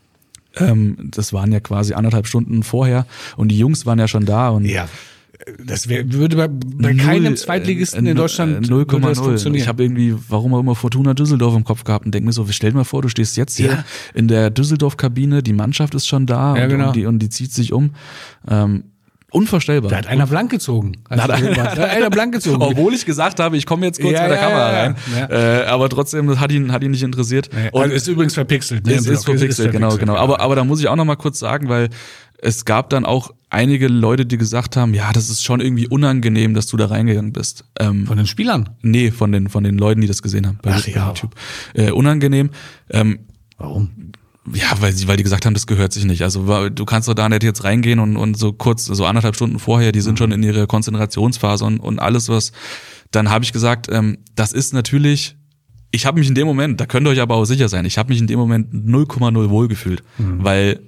ähm, das waren ja quasi anderthalb Stunden vorher und die Jungs waren ja schon da und Ja, das wär, würde bei, bei Null, keinem Zweitligisten äh, in Deutschland null würde Komma das null. funktionieren. Ich habe irgendwie, warum auch immer, Fortuna Düsseldorf im Kopf gehabt und denk mir so, stell dir mal vor, du stehst jetzt hier Ja. in der Düsseldorf-Kabine, die Mannschaft ist schon da Ja, und, genau. und, die, und die zieht sich um. Ähm, Unvorstellbar. Da hat einer blank gezogen. Da hat einer, da hat einer blank gezogen. Obwohl ich gesagt habe, ich komme jetzt kurz Ja, mit der ja, Kamera ja, rein. ja. Äh, aber trotzdem, das hat ihn, hat ihn nicht interessiert. Ja, Und also ist übrigens verpixelt. Ne? es ist verpixelt, genau, genau. Aber, aber da muss ich auch noch mal kurz sagen, weil es gab dann auch einige Leute, die gesagt haben, ja, das ist schon irgendwie unangenehm, dass du da reingegangen bist. Ähm, Von den Spielern? nee, von den, von den Leuten, die das gesehen haben. Bei, Ach bei ja. YouTube. Äh, unangenehm. Ähm, Warum? Ja, weil sie, weil die gesagt haben, das gehört sich nicht. Also du kannst doch da nicht jetzt reingehen und, und so kurz, so anderthalb Stunden vorher, die sind schon in ihrer Konzentrationsphase und, und alles was. Dann habe ich gesagt, ähm, das ist natürlich, ich habe mich in dem Moment, da könnt ihr euch aber auch sicher sein, ich habe mich in dem Moment null Komma null wohl gefühlt, mhm. weil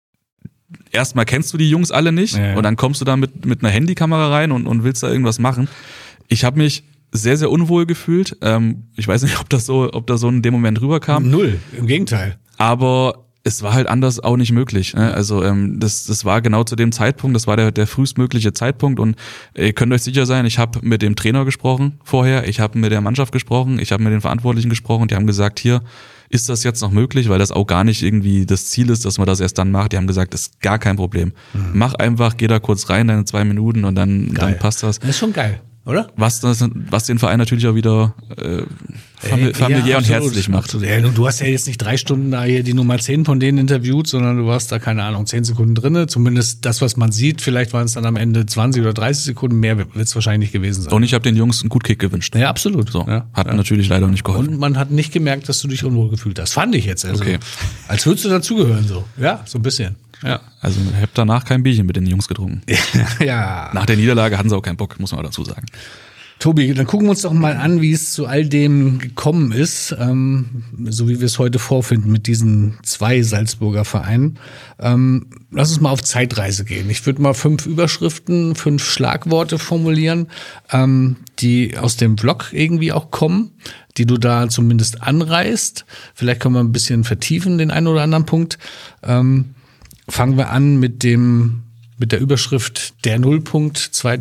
erstmal kennst du die Jungs alle nicht ja, ja. und dann kommst du da mit, mit einer Handykamera rein und, und willst da irgendwas machen. Ich habe mich sehr, sehr unwohl gefühlt. Ähm, ich weiß nicht, ob das so, ob das so in dem Moment rüberkam. Null, im Gegenteil. Aber es war halt anders auch nicht möglich. Ne? Also ähm, das, das war genau zu dem Zeitpunkt, das war der, der frühestmögliche Zeitpunkt und ihr könnt euch sicher sein, ich habe mit dem Trainer gesprochen vorher, ich habe mit der Mannschaft gesprochen, ich habe mit den Verantwortlichen gesprochen, die haben gesagt, hier, ist das jetzt noch möglich, weil das auch gar nicht irgendwie das Ziel ist, dass man das erst dann macht. Die haben gesagt, das ist gar kein Problem. Mhm. Mach einfach, geh da kurz rein, deine zwei Minuten und dann, dann passt das. Das ist schon geil. Oder? Was, das, was den Verein natürlich auch wieder äh, famili- familiär ja, und absolut, herzlich macht. Absolut. Ja, du hast ja jetzt nicht drei Stunden da hier die Nummer zehn von denen interviewt, sondern du warst da, keine Ahnung, zehn Sekunden drinne. Zumindest das, was man sieht. Vielleicht waren es dann am Ende zwanzig oder dreißig Sekunden. Mehr wird es wahrscheinlich nicht gewesen sein. Und ich habe den Jungs einen Gutkick gewünscht. Ja, absolut. So, ja, hat ja. natürlich leider nicht geholfen. Und man hat nicht gemerkt, dass du dich unwohl gefühlt hast. Fand ich jetzt. Also, Okay. Als würdest du dazugehören so. Ja, so ein bisschen. Ja. Also ich habe danach kein Bierchen mit den Jungs getrunken. ja. Nach der Niederlage hatten sie auch keinen Bock, muss man auch dazu sagen. Tobi, dann gucken wir uns doch mal an, wie es zu all dem gekommen ist, ähm, so wie wir es heute vorfinden mit diesen zwei Salzburger Vereinen. Ähm, lass uns mal auf Zeitreise gehen. Ich würde mal fünf Überschriften, fünf Schlagworte formulieren, ähm, die aus dem Vlog irgendwie auch kommen, die du da zumindest anreißt. Vielleicht können wir ein bisschen vertiefen, den einen oder anderen Punkt. Ähm, fangen wir an mit dem, mit der Überschrift der Nullpunkt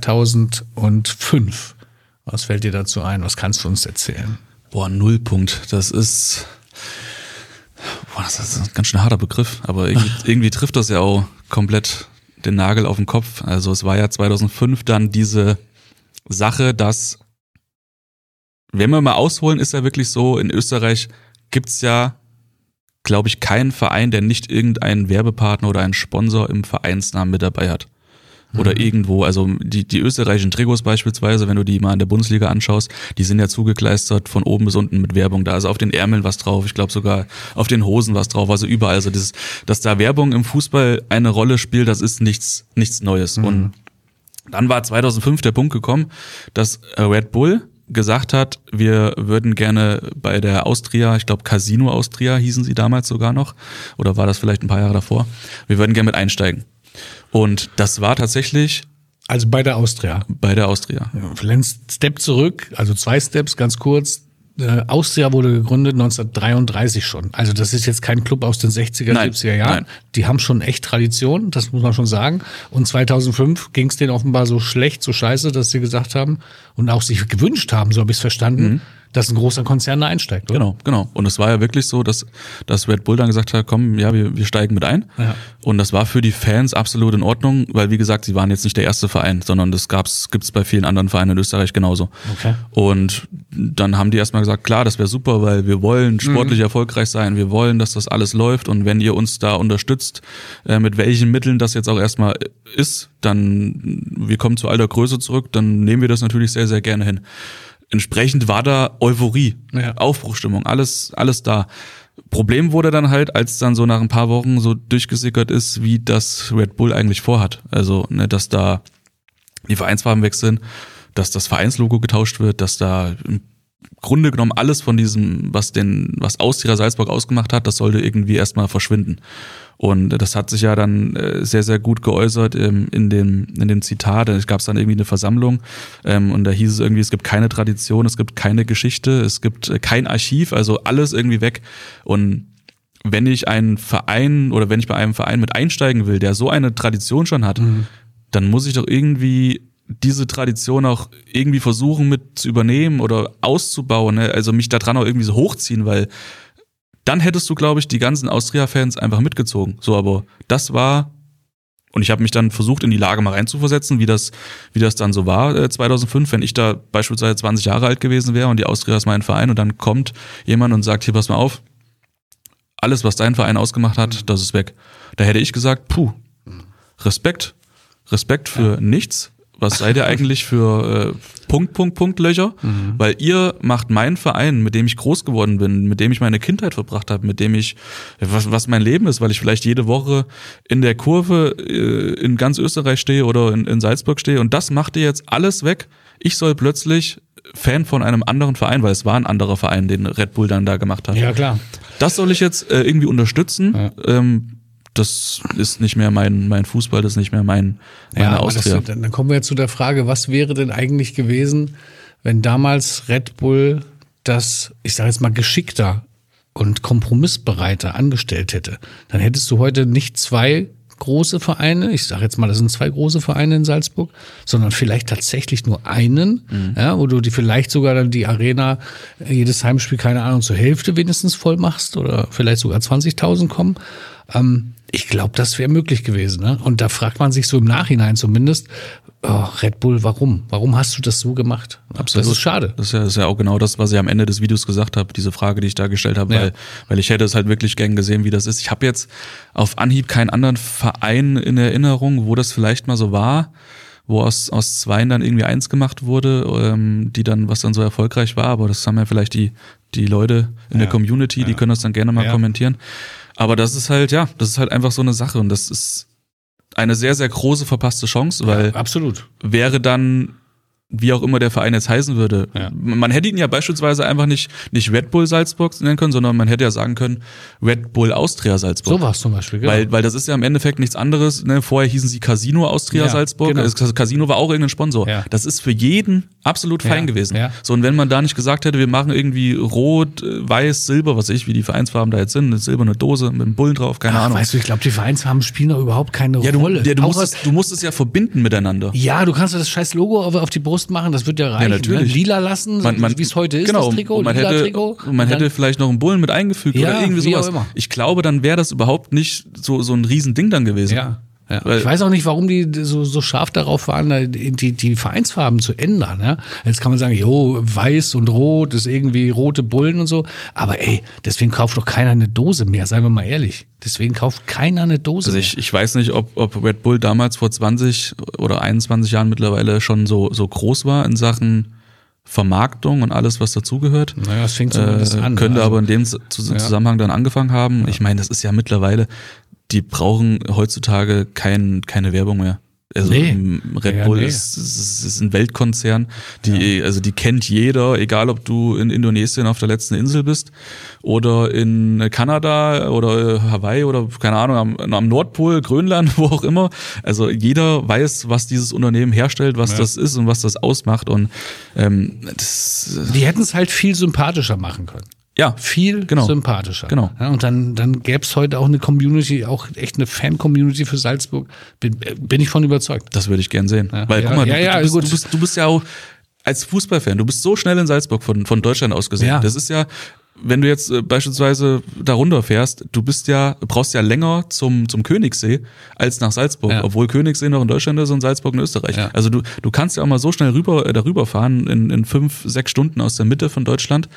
zweitausendfünf. Was fällt dir dazu ein? Was kannst du uns erzählen? Boah, Nullpunkt, das ist, boah, das ist ein ganz schön harter Begriff, aber irgendwie, irgendwie trifft das ja auch komplett den Nagel auf den Kopf. Also es war ja zweitausendfünf dann diese Sache, dass, wenn wir mal ausholen, ist ja wirklich so, in Österreich gibt's ja, glaube ich, keinen Verein, der nicht irgendeinen Werbepartner oder einen Sponsor im Vereinsnamen mit dabei hat. Oder mhm. irgendwo, also die, die österreichischen Trikots beispielsweise, wenn du die mal in der Bundesliga anschaust, die sind ja zugekleistert von oben bis unten mit Werbung. Da ist auf den Ärmeln was drauf, ich glaube sogar auf den Hosen was drauf, also überall. Also dieses, dass da Werbung im Fußball eine Rolle spielt, das ist nichts, nichts Neues. Mhm. Und dann war zweitausendfünf der Punkt gekommen, dass Red Bull gesagt hat, wir würden gerne bei der Austria, ich glaube Casino Austria hießen sie damals sogar noch, oder war das vielleicht ein paar Jahre davor, wir würden gerne mit einsteigen. Und das war tatsächlich... Also bei der Austria. Bei der Austria. Ja, vielleicht Step zurück, also zwei Steps, ganz kurz. Äh, Austria wurde gegründet neunzehnhundertdreiunddreißig schon. Also das ist jetzt kein Club aus den sechziger, nein, siebziger Jahren. Nein. Die haben schon echt Tradition, das muss man schon sagen. Und zweitausendfünf ging es denen offenbar so schlecht, so scheiße, dass sie gesagt haben und auch sich gewünscht haben, so habe ich es verstanden, mhm. dass ein großer Konzern da einsteigt. Oder? Genau, genau. Und es war ja wirklich so, dass, dass Red Bull dann gesagt hat, komm, ja, wir, wir steigen mit ein. Ja. Und das war für die Fans absolut in Ordnung, weil wie gesagt, sie waren jetzt nicht der erste Verein, sondern das gab's, gibt's bei vielen anderen Vereinen in Österreich genauso. Okay. Und dann haben die erstmal gesagt, klar, das wäre super, weil wir wollen sportlich mhm. erfolgreich sein, wir wollen, dass das alles läuft und wenn ihr uns da unterstützt, äh, mit welchen Mitteln das jetzt auch erstmal ist, dann, wir kommen zu alter Größe zurück, dann nehmen wir das natürlich sehr, sehr gerne hin. Entsprechend war da Euphorie, ja. Aufbruchstimmung, alles, alles da. Problem wurde dann halt, als dann so nach ein paar Wochen so durchgesickert ist, wie das Red Bull eigentlich vorhat. Also, ne, dass da die Vereinsfarben wechseln, dass das Vereinslogo getauscht wird, dass da im Grunde genommen alles von diesem, was den, was Austria Salzburg ausgemacht hat, das sollte irgendwie erstmal verschwinden. Und das hat sich ja dann sehr, sehr gut geäußert in dem, in dem Zitat. Es gab dann irgendwie eine Versammlung und da hieß es irgendwie, es gibt keine Tradition, es gibt keine Geschichte, es gibt kein Archiv, also alles irgendwie weg. Und wenn ich einen Verein oder wenn ich bei einem Verein mit einsteigen will, der so eine Tradition schon hat, mhm. dann muss ich doch irgendwie diese Tradition auch irgendwie versuchen mit zu übernehmen oder auszubauen, ne? Also mich da dran auch irgendwie so hochziehen, weil dann hättest du, glaube ich, die ganzen Austria-Fans einfach mitgezogen. So, aber das war Und ich habe mich dann versucht, in die Lage mal reinzuversetzen, wie das, wie das dann so war äh, zweitausendfünf, wenn ich da beispielsweise zwanzig Jahre alt gewesen wäre und die Austria ist mein Verein und dann kommt jemand und sagt, hier, pass mal auf, alles, was dein Verein ausgemacht hat, das ist weg. Da hätte ich gesagt, puh, Respekt, Respekt für ja. nichts. Was seid ihr eigentlich für äh, Punkt, Punkt, Punkt Löcher? Mhm. Weil ihr macht meinen Verein, mit dem ich groß geworden bin, mit dem ich meine Kindheit verbracht habe, mit dem ich, was, was mein Leben ist, weil ich vielleicht jede Woche in der Kurve äh, in ganz Österreich stehe oder in, in Salzburg stehe und das macht ihr jetzt alles weg. Ich soll plötzlich Fan von einem anderen Verein, weil es war ein anderer Verein, den Red Bull dann da gemacht hat. Ja, klar. Das soll ich jetzt äh, irgendwie unterstützen. Ja. Ähm, das ist nicht mehr mein mein Fußball, das ist nicht mehr mein meine ja, Austria. Das, dann kommen wir jetzt zu der Frage, was wäre denn eigentlich gewesen, wenn damals Red Bull das, ich sage jetzt mal, geschickter und kompromissbereiter angestellt hätte? Dann hättest du heute nicht zwei große Vereine, ich sage jetzt mal, das sind zwei große Vereine in Salzburg, sondern vielleicht tatsächlich nur einen, mhm. ja, wo du die vielleicht sogar dann die Arena, jedes Heimspiel, keine Ahnung, zur Hälfte wenigstens voll machst oder vielleicht sogar zwanzigtausend kommen. Ähm, ich glaube, das wäre möglich gewesen. Ne? Und da fragt man sich so im Nachhinein zumindest, oh, Red Bull, warum? Warum hast du das so gemacht? Absolut. Das ist schade. Das ist, ja, das ist ja auch genau das, was ich am Ende des Videos gesagt habe, diese Frage, die ich da gestellt habe, ja. weil, weil ich hätte es halt wirklich gern gesehen, wie das ist. Ich habe jetzt auf Anhieb keinen anderen Verein in Erinnerung, wo das vielleicht mal so war, wo aus, aus Zweien dann irgendwie eins gemacht wurde, ähm, die dann, was dann so erfolgreich war, aber das haben ja vielleicht die, die Leute in ja. der Community, die ja. können das dann gerne mal ja. kommentieren. Aber das ist halt, ja, das ist halt einfach so eine Sache und das ist eine sehr, sehr große verpasste Chance, weil ja, absolut. wäre dann, wie auch immer der Verein jetzt heißen würde, ja. man hätte ihn ja beispielsweise einfach nicht nicht Red Bull Salzburg nennen können, sondern man hätte ja sagen können Red Bull Austria Salzburg. So war es zum Beispiel, genau. Weil, weil das ist ja im Endeffekt nichts anderes. Ne? Vorher hießen sie Casino Austria ja, Salzburg. Genau. Das Casino war auch irgendein Sponsor. Ja. Das ist für jeden absolut fein ja. gewesen. Ja. So, und wenn man da nicht gesagt hätte, wir machen irgendwie Rot, Weiß, Silber, was weiß ich, wie die Vereinsfarben da jetzt sind, eine silberne Dose mit einem Bullen drauf, keine Ach, Ahnung. Weißt du, ich glaube, die Vereinsfarben spielen doch überhaupt keine ja, du, Rolle. Ja, du, musst es, du musst es ja verbinden miteinander. Ja, du kannst ja das scheiß Logo auf, auf die Brust machen, das wird ja reichen. Ja, natürlich. Ne? Lila lassen, man, man, wie es heute ist, genau, das Trikot, man lila hätte, Trikot. Und man hätte vielleicht noch einen Bullen mit eingefügt ja, oder irgendwie sowas. Wie auch immer. Ich glaube, dann wäre das überhaupt nicht so, so ein Riesending dann gewesen. Ja. Ja. Ich weiß auch nicht, warum die so, so scharf darauf waren, die, die Vereinsfarben zu ändern. Ja? Jetzt kann man sagen, jo, weiß und rot ist irgendwie rote Bullen und so. Aber ey, deswegen kauft doch keiner eine Dose mehr, seien wir mal ehrlich. Deswegen kauft keiner eine Dose also mehr. Ich, ich weiß nicht, ob, ob Red Bull damals vor zwanzig oder einundzwanzig Jahren mittlerweile schon so, so groß war in Sachen Vermarktung und alles, was dazugehört. Naja, das fängt zumindest äh, an. Könnte also, aber in dem Zusammenhang ja. dann angefangen haben. Ja. Ich meine, das ist ja mittlerweile, die brauchen heutzutage kein, keine Werbung mehr. Also nee. Red ja, Bull nee. ist, ist, ist ein Weltkonzern, die, ja. also die kennt jeder, egal ob du in Indonesien auf der letzten Insel bist oder in Kanada oder Hawaii oder keine Ahnung, am, am Nordpol, Grönland, wo auch immer. Also jeder weiß, was dieses Unternehmen herstellt, was ja. das ist und was das ausmacht. Und ähm, das, die hätten es halt viel sympathischer machen können. Ja, viel genau. sympathischer. Genau. Ja, und dann, dann gäbe es heute auch eine Community, auch echt eine Fan-Community für Salzburg. Bin, bin ich von überzeugt. Das würde ich gern sehen. Ja. Weil, ja, guck mal, ja, du, ja, du, bist, gut. du, bist, du bist ja auch als Fußballfan, du bist so schnell in Salzburg von, von Deutschland aus gesehen. Ja. Das ist ja, wenn du jetzt äh, beispielsweise da runterfährst, du bist ja, brauchst ja länger zum, zum Königssee als nach Salzburg, ja. obwohl Königssee noch in Deutschland ist und Salzburg in Österreich. Ja. Also du, du kannst ja auch mal so schnell rüber, äh, darüber fahren in, in fünf, sechs Stunden aus der Mitte von Deutschland.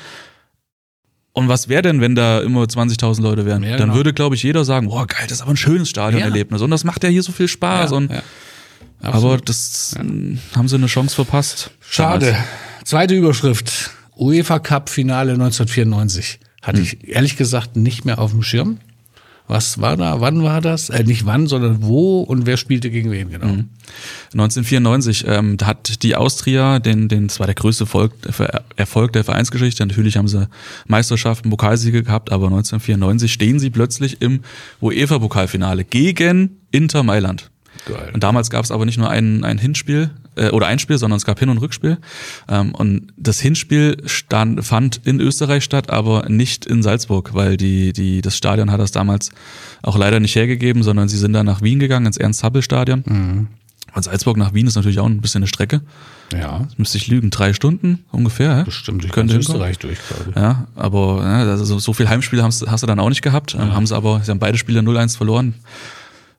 Und was wäre denn, wenn da immer zwanzigtausend Leute wären? Ja, Dann genau. würde, glaube ich, jeder sagen, boah, geil, das ist aber ein schönes Stadionerlebnis. Ja. Und das macht ja hier so viel Spaß. Ja, und ja. Aber das ja. haben sie eine Chance verpasst. Schade. Damals. Zweite Überschrift. UEFA Cup Finale neunzehnhundertvierundneunzig. Hatte hm. ich ehrlich gesagt nicht mehr auf dem Schirm. Was war da? Wann war das? Äh, nicht wann, sondern wo und wer spielte gegen wen, genau. Mhm. neunzehnhundertvierundneunzig ähm, hat die Austria, den, den, das war der größte Erfolg, Erfolg der Vereinsgeschichte. Natürlich haben sie Meisterschaften, Pokalsiege gehabt, aber neunzehnhundertvierundneunzig stehen sie plötzlich im UEFA-Pokalfinale gegen Inter Mailand. Geil. Und damals gab es aber nicht nur ein, ein Hinspiel äh, oder ein Spiel, sondern es gab Hin- und Rückspiel. Ähm, und das Hinspiel stand, fand in Österreich statt, aber nicht in Salzburg, weil die, die, das Stadion hat das damals auch leider nicht hergegeben, sondern sie sind dann nach Wien gegangen, ins Ernst-Happel-Stadion. Mhm. Von Salzburg nach Wien ist natürlich auch ein bisschen eine Strecke. Ja. Das müsste ich lügen, drei Stunden ungefähr. Ja? Bestimmt, ich könnte Österreich durch, glaube ich. Ja, aber ja, also so viel Heimspiele hast, hast du dann auch nicht gehabt. Ja. Ähm, haben sie aber, sie haben beide Spiele null eins verloren.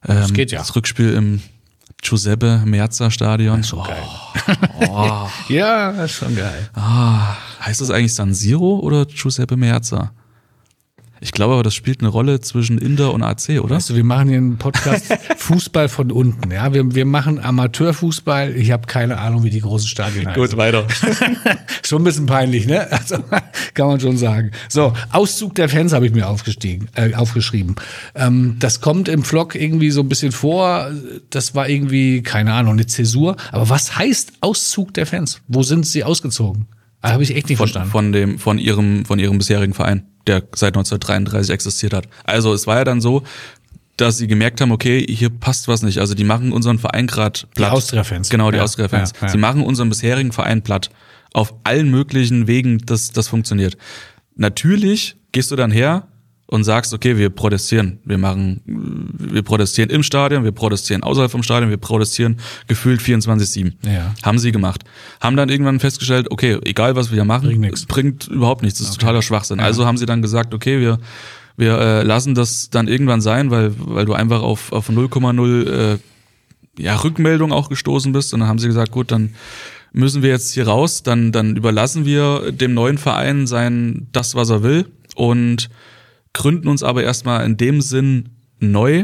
Ähm, das geht ja. Das Rückspiel im Giuseppe Meazza Stadion. Das ist schon geil. Oh. Ja, das ist schon geil. Ah, heißt das eigentlich San Siro oder Giuseppe Meazza? Ich glaube aber, das spielt eine Rolle zwischen Inter und A C, oder? Weißt du, wir machen hier einen Podcast Fußball von unten. Ja, wir, wir machen Amateurfußball. Ich habe keine Ahnung, wie die großen Stadien heißen. Gut, weiter. Schon ein bisschen peinlich, ne? Also, kann man schon sagen. So, Auszug der Fans habe ich mir aufgestiegen, äh, aufgeschrieben. Ähm, das kommt im Vlog irgendwie so ein bisschen vor. Das war irgendwie, keine Ahnung, eine Zäsur. Aber was heißt Auszug der Fans? Wo sind sie ausgezogen? Ah, habe ich echt nicht Von, verstanden. von dem, von ihrem, von ihrem bisherigen Verein, der seit neunzehnhundertdreiunddreißig existiert hat. Also es war ja dann so, dass sie gemerkt haben, okay, hier passt was nicht. Also die machen unseren Verein gerade platt. Die Austria-Fans. Genau, die Ja, Austria-Fans. ja, ja. Sie machen unseren bisherigen Verein platt. Auf allen möglichen Wegen, dass das funktioniert. Natürlich gehst du dann her und sagst, okay, wir protestieren. Wir machen, wir protestieren im Stadion, wir protestieren außerhalb vom Stadion, wir protestieren gefühlt vierundzwanzig sieben. Ja. Haben sie gemacht. Haben dann irgendwann festgestellt, okay, egal was wir hier machen, Bringt nix. es bringt überhaupt nichts. Das ist Okay. totaler Schwachsinn. Ja. Also haben sie dann gesagt, okay, wir wir äh, lassen das dann irgendwann sein, weil weil du einfach auf auf null Komma null äh, ja Rückmeldung auch gestoßen bist. Und dann haben sie gesagt, gut, dann müssen wir jetzt hier raus, dann dann überlassen wir dem neuen Verein sein das, was er will, und gründen uns aber erstmal in dem Sinn neu,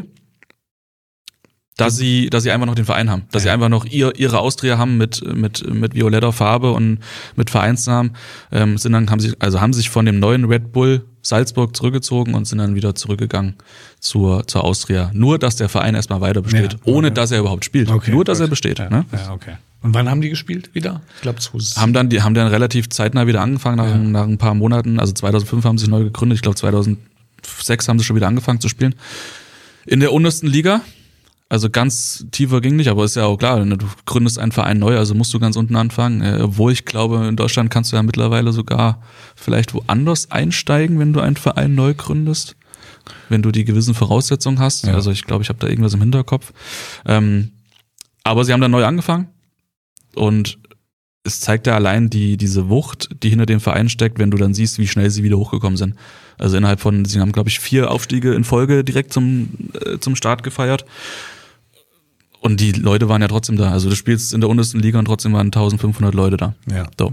dass sie, dass sie einfach noch den Verein haben, dass Ja. sie einfach noch ihr, ihre Austria haben mit, mit, mit violetter Farbe und mit Vereinsnamen, ähm, sind dann, haben sich, also haben sich von dem neuen Red Bull Salzburg zurückgezogen und sind dann wieder zurückgegangen zur, zur Austria. Nur, dass der Verein erstmal weiter besteht, Ja, okay. ohne dass er überhaupt spielt. Okay, Nur, dass gut. er besteht, Ja, ne? ja, okay. Und wann haben die gespielt wieder? Ich glaube, es Haben dann, die haben dann relativ zeitnah wieder angefangen, nach, Ja. nach ein paar Monaten. Also zweitausendfünf haben sie sich neu gegründet. Ich glaube, zweitausendsechs haben sie schon wieder angefangen zu spielen. In der untersten Liga. Also ganz tiefer ging nicht, aber ist ja auch klar, ne, du gründest einen Verein neu, also musst du ganz unten anfangen. Äh, obwohl ich glaube, in Deutschland kannst du ja mittlerweile sogar vielleicht woanders einsteigen, wenn du einen Verein neu gründest. Wenn du die gewissen Voraussetzungen hast. Ja. Also ich glaube, ich habe da irgendwas im Hinterkopf. Ähm, aber sie haben dann neu angefangen. Und es zeigt ja allein die, diese Wucht, die hinter dem Verein steckt, wenn du dann siehst, wie schnell sie wieder hochgekommen sind. Also innerhalb von, sie haben, glaube ich, vier Aufstiege in Folge direkt zum, äh, zum Start gefeiert. Und die Leute waren ja trotzdem da. Also du spielst in der untersten Liga und trotzdem waren eintausendfünfhundert Leute da. Ja. So.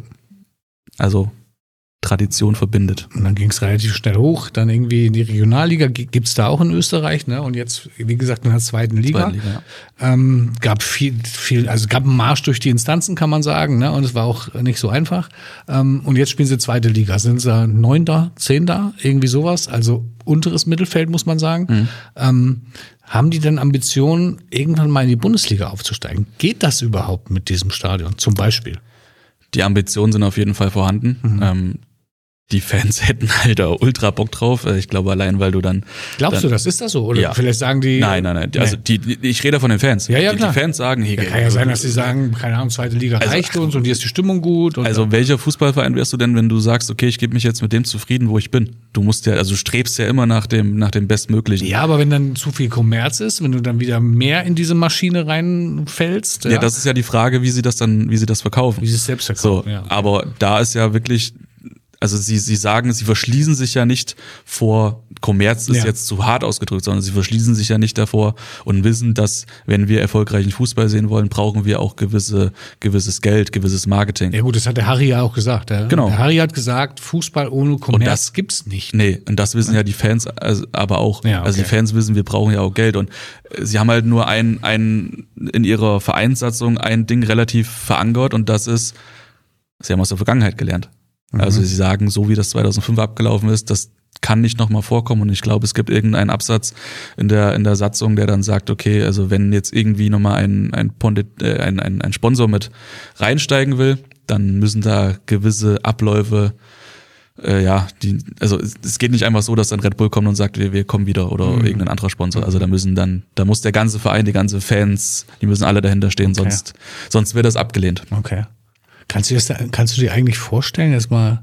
Also Tradition verbindet. Und dann ging es relativ schnell hoch, dann irgendwie in die Regionalliga, G- gibt's da auch in Österreich, ne? Und jetzt, wie gesagt, in der zweiten Liga. Zweite Liga, ja. Ähm, gab viel, viel, also gab einen Marsch durch die Instanzen, kann man sagen, ne? Und es war auch nicht so einfach. Ähm, und jetzt spielen sie zweite Liga. Sind sie Neunter, Zehnter, irgendwie sowas? Also unteres Mittelfeld, muss man sagen. Mhm. Ähm, haben die denn Ambitionen, irgendwann mal in die Bundesliga aufzusteigen? Geht das überhaupt mit diesem Stadion, zum Beispiel? Die Ambitionen sind auf jeden Fall vorhanden. Mhm. Ähm, die Fans hätten halt auch ultra Bock drauf. Ich glaube allein, weil du dann... Glaubst dann, du, das ist das so? Oder Ja. vielleicht sagen die... Nein, nein, nein. Also die, die, ich rede von den Fans. Ja, ja, die, klar. die Fans sagen, hey, Ja, kann ja sein, dass sie sagen, keine Ahnung, zweite Liga Also- reicht uns und hier ist die Stimmung gut. Und Also welcher Fußballverein wärst du denn, wenn du sagst, okay, ich gebe mich jetzt mit dem zufrieden, wo ich bin? Du musst ja, also du strebst ja immer nach dem, nach dem Bestmöglichen. ja, aber wenn dann zu viel Kommerz ist, wenn du dann wieder mehr in diese Maschine reinfällst, ja, Ja, das ist ja die Frage, wie sie das dann, wie sie das verkaufen. wie sie es selbst So, verkaufen. Ja. aber da ist ja wirklich, also sie, sie sagen, sie verschließen sich ja nicht vor, Kommerz ist Ja. jetzt zu hart ausgedrückt, sondern sie verschließen sich ja nicht davor und wissen, dass, wenn wir erfolgreichen Fußball sehen wollen, brauchen wir auch gewisse, gewisses Geld, gewisses Marketing. Ja gut, das hat der Harry ja auch gesagt. Der, Genau. der Harry hat gesagt, Fußball ohne Kommerz das- gibt's nicht. Nee, und das wissen ja die Fans also, aber auch. Ja, okay. Also die Fans wissen, wir brauchen ja auch Geld. Und äh, sie haben halt nur ein, ein in ihrer Vereinssatzung ein Ding relativ verankert, und das ist, sie haben aus der Vergangenheit gelernt. Also sie sagen, so wie das zweitausendfünf abgelaufen ist, das kann nicht nochmal vorkommen. Und ich glaube, es gibt irgendeinen Absatz in der in der Satzung, der dann sagt, okay, also wenn jetzt irgendwie nochmal ein ein, Pondit, äh, ein ein ein Sponsor mit reinsteigen will, dann müssen da gewisse Abläufe Äh, ja, die, also es, es geht nicht einfach so, dass dann Red Bull kommt und sagt, wir, wir kommen wieder, oder Mhm. irgendein anderer Sponsor. Also da müssen dann, da muss der ganze Verein, die ganze Fans, die müssen alle dahinter stehen, Okay. sonst, sonst wird das abgelehnt. Okay. Kannst du, das, kannst du dir eigentlich vorstellen, jetzt mal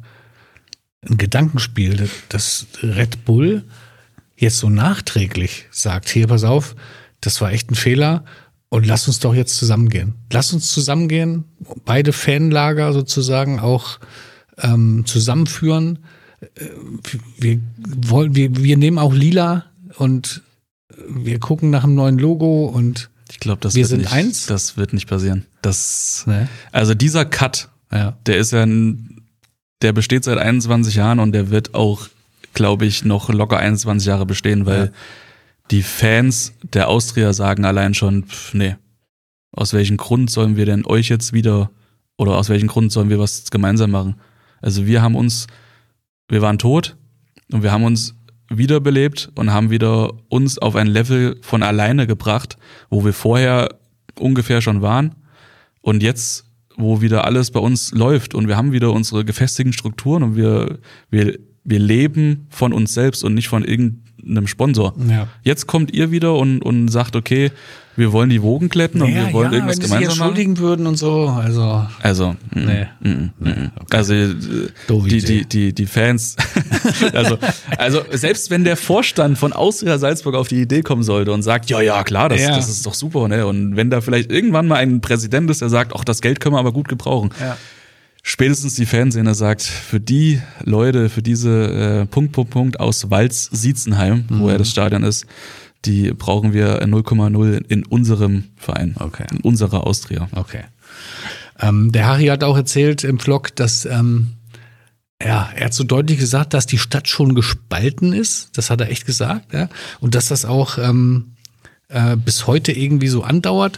ein Gedankenspiel, dass Red Bull jetzt so nachträglich sagt, hier, pass auf, das war echt ein Fehler und lass uns doch jetzt zusammengehen. Lass uns zusammengehen, beide Fanlager sozusagen auch ähm, zusammenführen. Äh, Wir, wollen, wir, wir nehmen auch Lila und wir gucken nach einem neuen Logo und ich glaube, das wir wird sind nicht, eins? Das wird nicht passieren. Das, Nee. Also dieser Cut, Ja. der ist ja, ein, der besteht seit einundzwanzig Jahren und der wird auch, glaube ich, noch locker einundzwanzig Jahre bestehen, weil Ja. die Fans der Austria sagen allein schon, pff, nee, aus welchem Grund sollen wir denn euch jetzt wieder, oder aus welchem Grund sollen wir was gemeinsam machen? Also wir haben uns, wir waren tot und wir haben uns wiederbelebt und haben wieder uns auf ein Level von alleine gebracht, wo wir vorher ungefähr schon waren und jetzt, wo wieder alles bei uns läuft und wir haben wieder unsere gefestigten Strukturen und wir, wir, wir leben von uns selbst und nicht von irgendeinem Sponsor. Ja. Jetzt kommt ihr wieder und, und sagt, okay, wir wollen die Wogen glätten und Naja, wir wollen ja, irgendwas wenn sie sich gemeinsam machen. entschuldigen würden und so, also Also, mm, Nee. mm, mm, Nee, mm. okay. also äh, Doofe die, Idee. die, die, die Fans, also, also selbst wenn der Vorstand von Austria Salzburg auf die Idee kommen sollte und sagt, ja, ja, klar, das, Ja. das ist doch super, ne? Und wenn da vielleicht irgendwann mal ein Präsident ist, der sagt, ach, das Geld können wir aber gut gebrauchen. Ja. Spätestens die Fanszene sagt, für die Leute, für diese äh, Punkt, Punkt, Punkt aus Walz-Sietzenheim, wo ja das Stadion ist, die brauchen wir null Komma null in unserem Verein, Okay. in unserer Austria. Okay. Ähm, der Harry hat auch erzählt im Vlog, dass ähm, ja, er hat so deutlich gesagt, dass die Stadt schon gespalten ist. Das hat er echt gesagt, ja. Und dass das auch ähm, äh, bis heute irgendwie so andauert.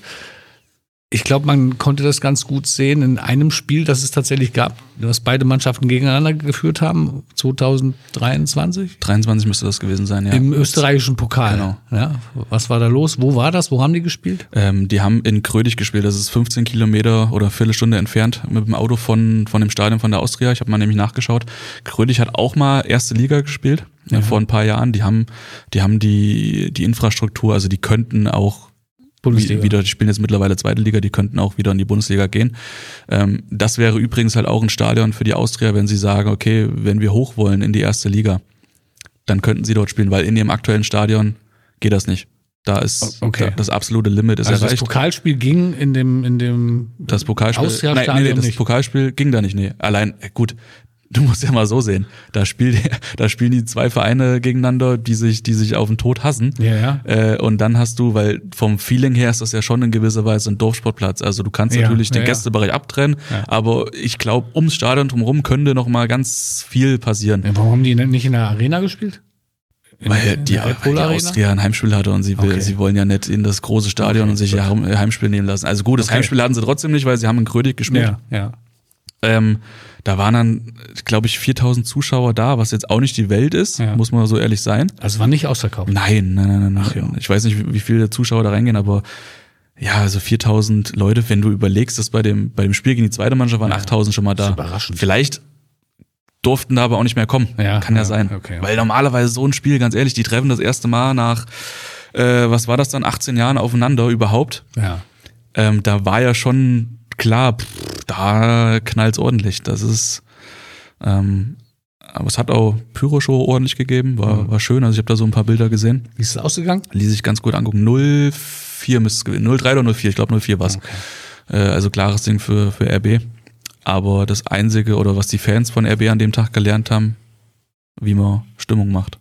Ich glaube, man konnte das ganz gut sehen in einem Spiel, das es tatsächlich gab, was beide Mannschaften gegeneinander geführt haben, zwanzig dreiundzwanzig. dreiundzwanzig müsste das gewesen sein, ja. Im österreichischen Pokal. Genau. Ja, was war da los? Wo war das? Wo haben die gespielt? Ähm, die haben in Grödig gespielt, das ist fünfzehn Kilometer oder eine Viertelstunde entfernt mit dem Auto von, von dem Stadion von der Austria. Ich habe mal nämlich nachgeschaut. Grödig hat auch mal erste Liga gespielt, Ja. äh, vor ein paar Jahren. Die haben, die haben die, die Infrastruktur, also die könnten auch Bundesliga. Wie, wieder, die spielen jetzt mittlerweile zweite Liga, die könnten auch wieder in die Bundesliga gehen. Ähm, das wäre übrigens halt auch ein Stadion für die Austria, wenn sie sagen, okay, wenn wir hoch wollen in die erste Liga, dann könnten sie dort spielen, weil in ihrem aktuellen Stadion geht das nicht. Da ist Okay. da, das absolute Limit ist Also das erreicht. Pokalspiel ging in dem in dem Das Pokalspiel, Austria-Stadion nein, nee, nee, das nicht. Pokalspiel ging da nicht, nee. Allein, äh, gut, du musst ja mal so sehen, da, spielt, da spielen die zwei Vereine gegeneinander, die sich, die sich auf den Tod hassen. Ja, ja. Äh, und dann hast du, weil vom Feeling her ist das ja schon in gewisser Weise ein Dorfsportplatz. Also du kannst Ja, natürlich den ja, ja. Gästebereich abtrennen, Ja. aber ich glaube, ums Stadion drumherum könnte noch mal ganz viel passieren. Ja, warum haben die nicht in der Arena gespielt? In Weil der- in die, der weil Alpol die Arena? Austria ein Heimspiel hatte und sie, will, Okay. sie wollen ja nicht in das große Stadion Okay, und sich gut. ihr Heim- Heimspiel nehmen lassen. Also gut, das Okay. Heimspiel hatten sie trotzdem nicht, weil sie haben in Grödig gespielt. Ja, ja. Ähm, da waren dann, glaube ich, viertausend Zuschauer da, was jetzt auch nicht die Welt ist, Ja. muss man so ehrlich sein. Also war nicht ausverkauft. Nein, nein, nein, nein. nein. Ach ja. Ich weiß nicht, wie wie viele Zuschauer da reingehen, aber ja, also viertausend Leute, wenn du überlegst, dass bei dem, bei dem Spiel gegen die zweite Mannschaft waren Ja. achttausend schon mal da. Das ist überraschend. Vielleicht durften da aber auch nicht mehr kommen. Ja, Kann ja, ja, sein. okay. Weil normalerweise so ein Spiel, ganz ehrlich, die treffen das erste Mal nach, äh, was war das dann, achtzehn Jahren aufeinander überhaupt. Ja. Ähm, da war ja schon klar, pff, da knallt's ordentlich. Das ist, ähm, aber es hat auch Pyroshow ordentlich gegeben, war, Mhm. war schön. Also ich habe da so ein paar Bilder gesehen, Wie ist es ausgegangen? ließ sich ganz gut angucken. null vier müsste es gewinnen, null drei oder null vier, ich glaube null vier war's. Okay. Äh, also klares Ding für, für R B. Aber das Einzige oder was die Fans von R B an dem Tag gelernt haben, wie man Stimmung macht.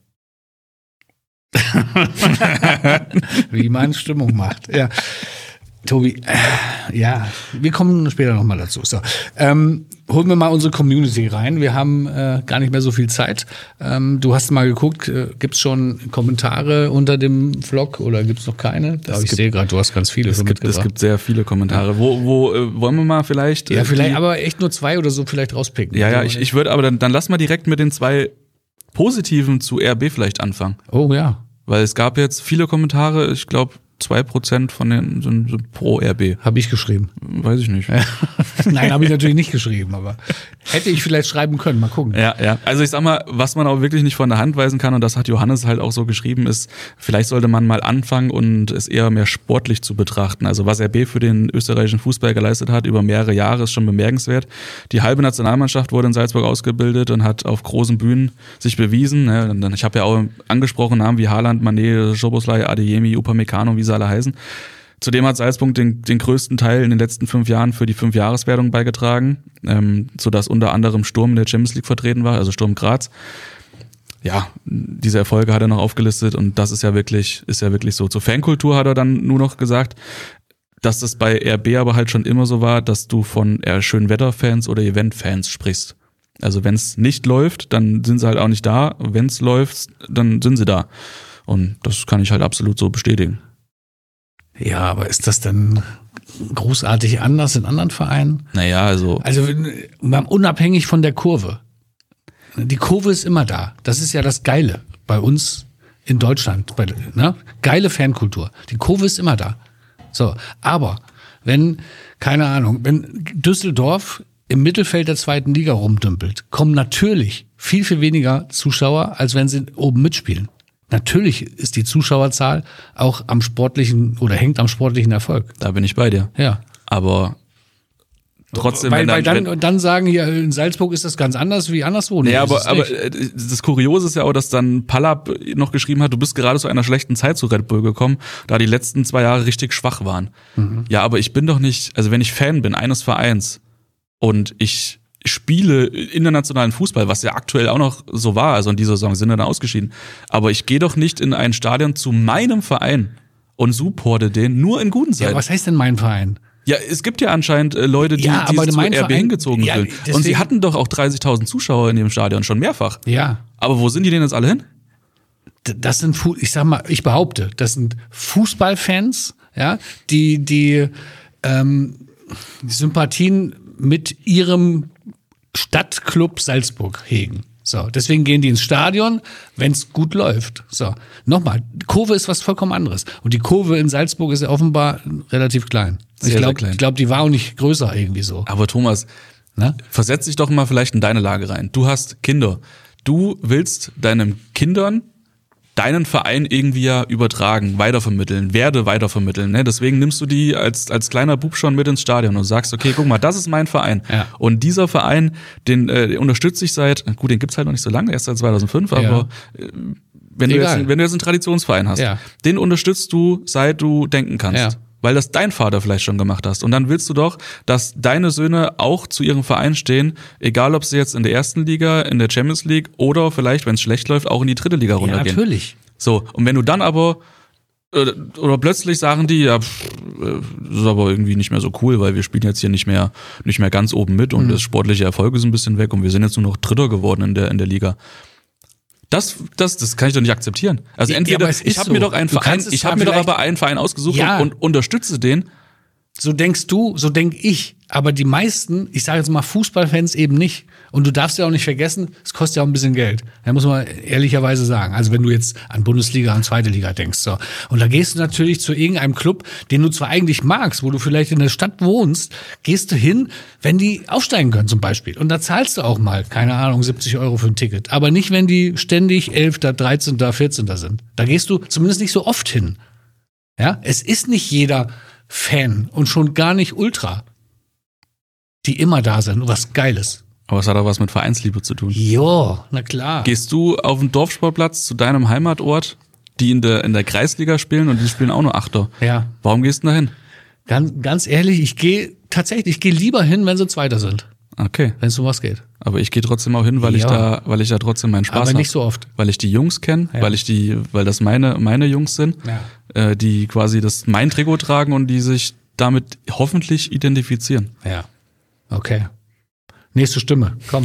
Wie man Stimmung macht. Ja. Tobi, äh, ja, wir kommen später nochmal dazu. So, ähm, holen wir mal unsere Community rein. Wir haben äh, gar nicht mehr so viel Zeit. Ähm, du hast mal geguckt, äh, gibt's schon Kommentare unter dem Vlog oder gibt's noch keine? Da, ich gibt- sehe gerade, du hast ganz viele Es schon gibt, es mitgebracht. gibt sehr viele Kommentare. Wo, wo äh, wollen wir mal vielleicht? Ja, äh, vielleicht, die, aber echt nur zwei oder so vielleicht rauspicken. Ja, ja, Also, ich, ich würde aber dann, dann lass mal direkt mit den zwei Positiven zu R B vielleicht anfangen. Oh ja, Weil es gab jetzt viele Kommentare, ich glaube zwei Prozent von den sind, sind pro R B. habe ich geschrieben. Weiß ich nicht. Nein, habe ich natürlich nicht geschrieben, aber hätte ich vielleicht schreiben können. Mal gucken. Ja, ja. Also ich sag mal, was man auch wirklich nicht von der Hand weisen kann, und das hat Johannes halt auch so geschrieben, ist, vielleicht sollte man mal anfangen und es eher mehr sportlich zu betrachten. Also was R B für den österreichischen Fußball geleistet hat über mehrere Jahre, ist schon bemerkenswert. Die halbe Nationalmannschaft wurde in Salzburg ausgebildet und hat auf großen Bühnen sich bewiesen. Ich habe ja auch angesprochen Namen wie Haaland, Mané, Szoboszlai, Adeyemi, Upamecano, wie sie alle heißen. Zudem hat Salzburg den, den größten Teil in den letzten fünf Jahren für die Fünfjahreswertung beigetragen, ähm, sodass unter anderem Sturm in der Champions League vertreten war, also Sturm Graz. ja, diese Erfolge hat er noch aufgelistet und das ist ja wirklich, ist ja wirklich so. Zur Fankultur hat er dann nur noch gesagt, dass das bei R B aber halt schon immer so war, dass du von eher Schönwetterfans oder Eventfans sprichst. Also wenn es nicht läuft, dann sind sie halt auch nicht da. Wenn es läuft, dann sind sie da. Und das kann ich halt absolut so bestätigen. Ja, aber ist das denn großartig anders in anderen Vereinen? Naja, also... Also unabhängig von der Kurve. Die Kurve ist immer da. Das ist ja das Geile bei uns in Deutschland. Bei, ne? Geile Fankultur. Die Kurve ist immer da. So, aber wenn, keine Ahnung, wenn Düsseldorf im Mittelfeld der zweiten Liga rumdümpelt, kommen natürlich viel, viel weniger Zuschauer, als wenn sie oben mitspielen. Natürlich ist die Zuschauerzahl auch am sportlichen oder hängt am sportlichen Erfolg. Da bin ich bei dir. Ja. Aber trotzdem, weil, wenn weil dann, dann, dann sagen hier in Salzburg ist das ganz anders wie anderswo. Nee, Nee, aber, ist es aber nicht. das Kuriose ist ja auch, dass dann Pallap noch geschrieben hat, du bist gerade zu einer schlechten Zeit zu Red Bull gekommen, da die letzten zwei Jahre richtig schwach waren. Mhm. Ja, aber ich bin doch nicht, also wenn ich Fan bin eines Vereins und ich spiele internationalen Fußball, was ja aktuell auch noch so war, also in dieser Saison sind wir dann ausgeschieden, aber ich gehe doch nicht in ein Stadion zu meinem Verein und supporte den nur in guten Zeiten. Ja, was heißt denn mein Verein? Ja, es gibt ja anscheinend äh, Leute, die, Ja, die aber zu mein R B Verein- hingezogen ja, sind. deswegen- Und sie hatten doch auch dreißigtausend Zuschauer in dem Stadion, schon mehrfach. Ja. Aber wo sind die denn jetzt alle hin? D- Das sind, Fu- ich sag mal, ich behaupte, das sind Fußballfans, ja, die, die, ähm, Sympathien mit ihrem Stadtclub Salzburg hegen. So, deswegen gehen die ins Stadion, wenn es gut läuft. So, nochmal, Kurve ist was vollkommen anderes. Und die Kurve in Salzburg ist ja offenbar relativ klein. Sehr, ich sehr glaube, klein. ich glaub, die war auch nicht größer irgendwie so. Aber Thomas, Ne? versetz dich doch mal vielleicht in deine Lage rein. Du hast Kinder. Du willst deinen Kindern deinen Verein irgendwie ja übertragen, weitervermitteln, Werte weitervermitteln. Ne? Deswegen nimmst du die als als kleiner Bub schon mit ins Stadion und sagst, okay, guck mal, das ist mein Verein. Ja. Und dieser Verein, den, äh, den unterstütze ich seit, gut, den gibt's halt noch nicht so lange, erst seit zweitausendfünf, aber äh, wenn du, Egal. jetzt, wenn du jetzt einen Traditionsverein hast, Ja. den unterstützt du, seit du denken kannst. Ja. Weil das dein Vater vielleicht schon gemacht hast. Und dann willst du doch, dass deine Söhne auch zu ihrem Verein stehen, egal ob sie jetzt in der ersten Liga, in der Champions League oder vielleicht, wenn es schlecht läuft, auch in die dritte Liga Ja, runtergehen. natürlich. So, und wenn du dann aber äh, oder plötzlich sagen die, ja, pff, äh, das ist aber irgendwie nicht mehr so cool, weil wir spielen jetzt hier nicht mehr nicht mehr ganz oben mit und Mhm. das sportliche Erfolg ist ein bisschen weg und wir sind jetzt nur noch Dritter geworden in der in der Liga. Das, das, das kann ich doch nicht akzeptieren. Also Ja, entweder aber es ist ich habe so. mir doch einen Du Verein, kannst es ich habe zwar mir doch vielleicht- aber einen Verein ausgesucht Ja. und, und unterstütze den. So denkst du, so denk ich. Aber die meisten, ich sage jetzt mal Fußballfans eben nicht. Und du darfst ja auch nicht vergessen, es kostet ja auch ein bisschen Geld. Da muss man ehrlicherweise sagen. Also wenn du jetzt an Bundesliga, an zweite Liga denkst. So. Und da gehst du natürlich zu irgendeinem Club, den du zwar eigentlich magst, wo du vielleicht in der Stadt wohnst, gehst du hin, wenn die aufsteigen können zum Beispiel. Und da zahlst du auch mal, keine Ahnung, siebzig Euro für ein Ticket. Aber nicht, wenn die ständig elfter, dreizehnter, vierzehnter sind. Da gehst du zumindest nicht so oft hin. Ja, es ist nicht jeder Fan und schon gar nicht Ultra, die immer da sind und was Geiles. Aber es hat auch was mit Vereinsliebe zu tun. Jo, na klar. Gehst du auf den Dorfsportplatz zu deinem Heimatort, die in der, in der Kreisliga spielen und die spielen auch nur Achter? Ja, Warum gehst du da hin? ganz, ganz ehrlich, ich gehe tatsächlich, ich gehe lieber hin, wenn sie Zweiter sind, Okay. wenn es um was geht. Aber ich gehe trotzdem auch hin, weil ich Ja. da, weil ich da trotzdem meinen Spaß Aber habe. nicht so oft. Weil ich die Jungs kenne, Ja. weil ich die, weil das meine, meine Jungs sind, Ja. äh, die quasi das mein Trikot tragen und die sich damit hoffentlich identifizieren. Ja, okay. Nächste Stimme, komm.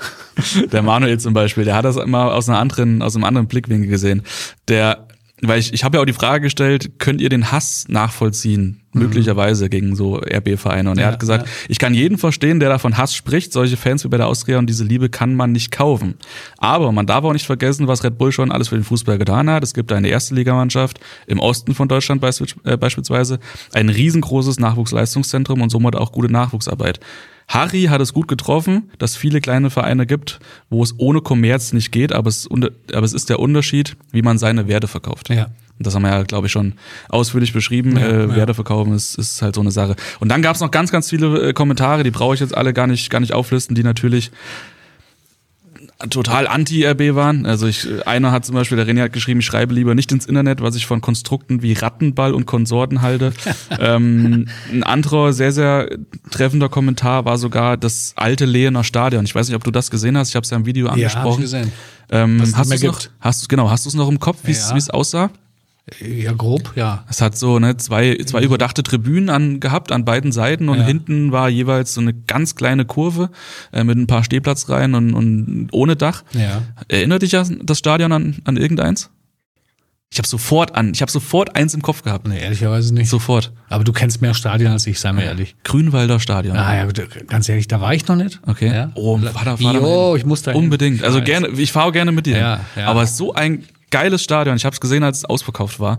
Der Manuel zum Beispiel, der hat das immer aus einer anderen, aus einem anderen Blickwinkel gesehen. Der, weil ich, ich habe ja auch die Frage gestellt, könnt ihr den Hass nachvollziehen, möglicherweise gegen so R B-Vereine? Und er Ja, hat gesagt, ja. ich kann jeden verstehen, der davon Hass spricht, solche Fans wie bei der Austria, und diese Liebe kann man nicht kaufen. Aber man darf auch nicht vergessen, was Red Bull schon alles für den Fußball getan hat. Es gibt eine erste Ligamannschaft im Osten von Deutschland beisp- äh, beispielsweise, ein riesengroßes Nachwuchsleistungszentrum und somit auch gute Nachwuchsarbeit. Harry hat es gut getroffen, dass es viele kleine Vereine gibt, wo es ohne Kommerz nicht geht, aber es, unter- aber es ist der Unterschied, wie man seine Werte verkauft. Ja. Und das haben wir ja, glaube ich, schon ausführlich beschrieben. Ja, äh, ja. Werte verkaufen ist, ist halt so eine Sache. Und dann gab es noch ganz, ganz viele äh, Kommentare, die brauche ich jetzt alle gar nicht, gar nicht auflisten, die natürlich total anti-R B waren. Also ich, einer hat zum Beispiel, der René hat geschrieben, ich schreibe lieber nicht ins Internet, was ich von Konstrukten wie Rattenball und Konsorten halte. ähm, ein anderer sehr, sehr treffender Kommentar war sogar das alte Lehener Stadion. Ich weiß nicht, ob du das gesehen hast, ich habe es ja im Video angesprochen. Ja, hab ich gesehen. Ähm, was hast du noch? Hast du genau? Hast du es noch im Kopf, wie es ja. wie es aussah? Ja, grob, ja. Es hat so ne zwei zwei überdachte Tribünen an, gehabt an beiden Seiten und ja. hinten war jeweils so eine ganz kleine Kurve äh, mit ein paar Stehplatzreihen und, und ohne Dach. Ja. Erinnert dich das Stadion an, an irgendeins? Ich habe sofort an, ich habe sofort eins im Kopf gehabt. Nee, ehrlicherweise nicht. Sofort. Aber du kennst mehr Stadien als ich, sei mir ehrlich. Grünwalder Stadion. Ah ja, ganz ehrlich, da war ich noch nicht. Okay. Ja? Oh, fahr da, fahr da Jo, ich muss da hin. Unbedingt. Also gerne, ich fahre gerne mit dir. Ja, ja. Aber so ein geiles Stadion. Ich habe es gesehen, als es ausverkauft war.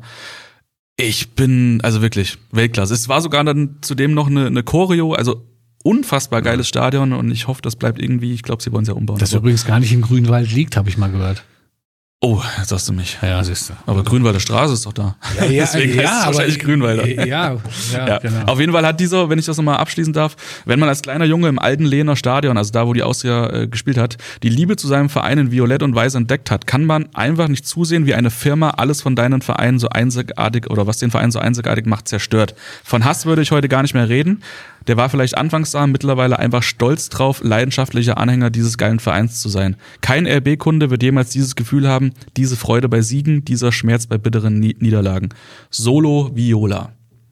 Ich bin, also wirklich, Weltklasse. Es war sogar dann zudem noch eine, eine Choreo, also unfassbar geiles Stadion und ich hoffe, das bleibt irgendwie, ich glaube, sie wollen es ja umbauen. Das übrigens gar nicht in Grünwald liegt, habe ich mal gehört. Oh, jetzt sagst du mich. Ja, siehst du. Aber Grünwalder Straße ist doch da. Ja, ja, Deswegen ja, heißt es wahrscheinlich Grünwalder. Ja, ja, ja, genau. Auf jeden Fall hat dieser, wenn ich das nochmal abschließen darf, wenn man als kleiner Junge im alten Lehener Stadion, also da, wo die Austria äh, gespielt hat, die Liebe zu seinem Verein in Violett und Weiß entdeckt hat, kann man einfach nicht zusehen, wie eine Firma alles von deinen Vereinen so einzigartig oder was den Verein so einzigartig macht, zerstört. Von Hass würde ich heute gar nicht mehr reden. Der war vielleicht anfangs da, mittlerweile einfach stolz drauf, leidenschaftlicher Anhänger dieses geilen Vereins zu sein. Kein R B-Kunde wird jemals dieses Gefühl haben, diese Freude bei Siegen, dieser Schmerz bei bitteren Niederlagen. Solo Viola.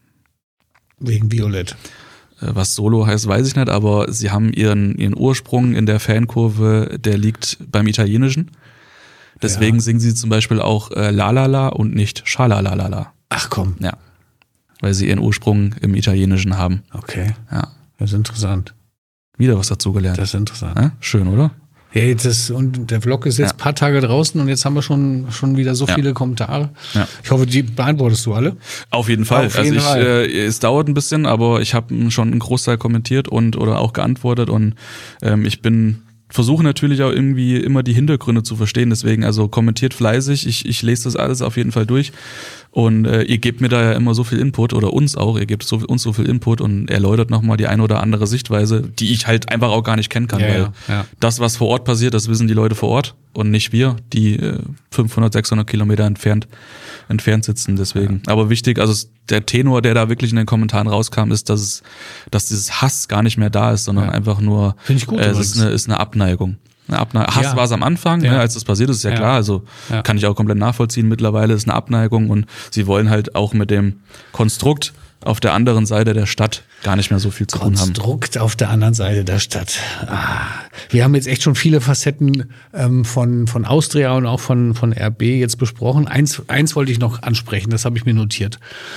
Wegen Violett. Was Solo heißt, weiß ich nicht, aber sie haben ihren, ihren Ursprung in der Fankurve, der liegt beim Italienischen. Deswegen ja. singen sie zum Beispiel auch äh, La La La und nicht Schalalalala. Ach komm. Ja. Weil sie ihren Ursprung im Italienischen haben. Okay. Ja. Das ist interessant. Wieder was dazugelernt. Das ist interessant. Ja? Schön, oder? Ja, jetzt ist, und der Vlog ist jetzt ein ja. paar Tage draußen und jetzt haben wir schon, schon wieder so ja. viele Kommentare. Ja. Ich hoffe, die beantwortest du alle. Auf jeden Fall. Auf also jeden ich, Fall. Äh, es dauert ein bisschen, aber ich habe schon einen Großteil kommentiert und oder auch geantwortet und ähm, ich bin versuche natürlich auch irgendwie immer die Hintergründe zu verstehen, deswegen also kommentiert fleißig, ich, ich lese das alles auf jeden Fall durch und äh, ihr gebt mir da ja immer so viel Input oder uns auch, ihr gebt so, uns so viel Input und erläutert nochmal die eine oder andere Sichtweise, die ich halt einfach auch gar nicht kennen kann, ja, weil ja, ja. das, was vor Ort passiert, das wissen die Leute vor Ort und nicht wir, die äh, fünfhundert, sechshundert Kilometer entfernt entfernt sitzen, deswegen. Ja. Aber wichtig, also der Tenor, der da wirklich in den Kommentaren rauskam, ist, dass es, dass dieses Hass gar nicht mehr da ist, sondern ja. einfach nur, Finde ich gut, äh, es ist eine, ist eine Abneigung. Eine Abne- Hass ja. war es am Anfang, ja. ne, als das passiert ist, ist ja, ja. klar, also ja. kann ich auch komplett nachvollziehen. Mittlerweile ist eine Abneigung und sie wollen halt auch mit dem Konstrukt auf der anderen Seite der Stadt gar nicht mehr so viel zu tun haben. Konstrukt auf der anderen Seite der Stadt. Ah, wir haben jetzt echt schon viele Facetten ähm, von von Austria und auch von von R B jetzt besprochen. Eins eins wollte ich noch ansprechen, das habe ich mir notiert,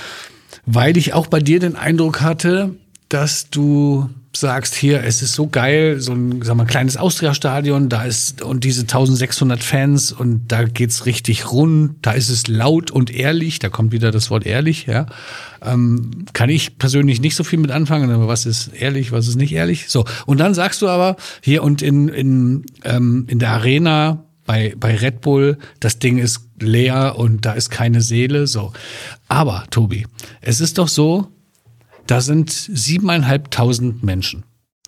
weil ich auch bei dir den Eindruck hatte, dass du sagst, hier, es ist so geil, so ein, sag mal, kleines Austria-Stadion, da ist, und diese eintausendsechshundert Fans, und da geht's richtig rund, da ist es laut und ehrlich, da kommt wieder das Wort ehrlich, ja. Ähm, kann ich persönlich nicht so viel mit anfangen, aber was ist ehrlich, was ist nicht ehrlich? So. Und dann sagst du aber, hier und in, in, ähm, in der Arena, bei, bei Red Bull, das Ding ist leer und da ist keine Seele, so. Aber, Tobi, es ist doch so, da sind siebeneinhalbtausend Menschen.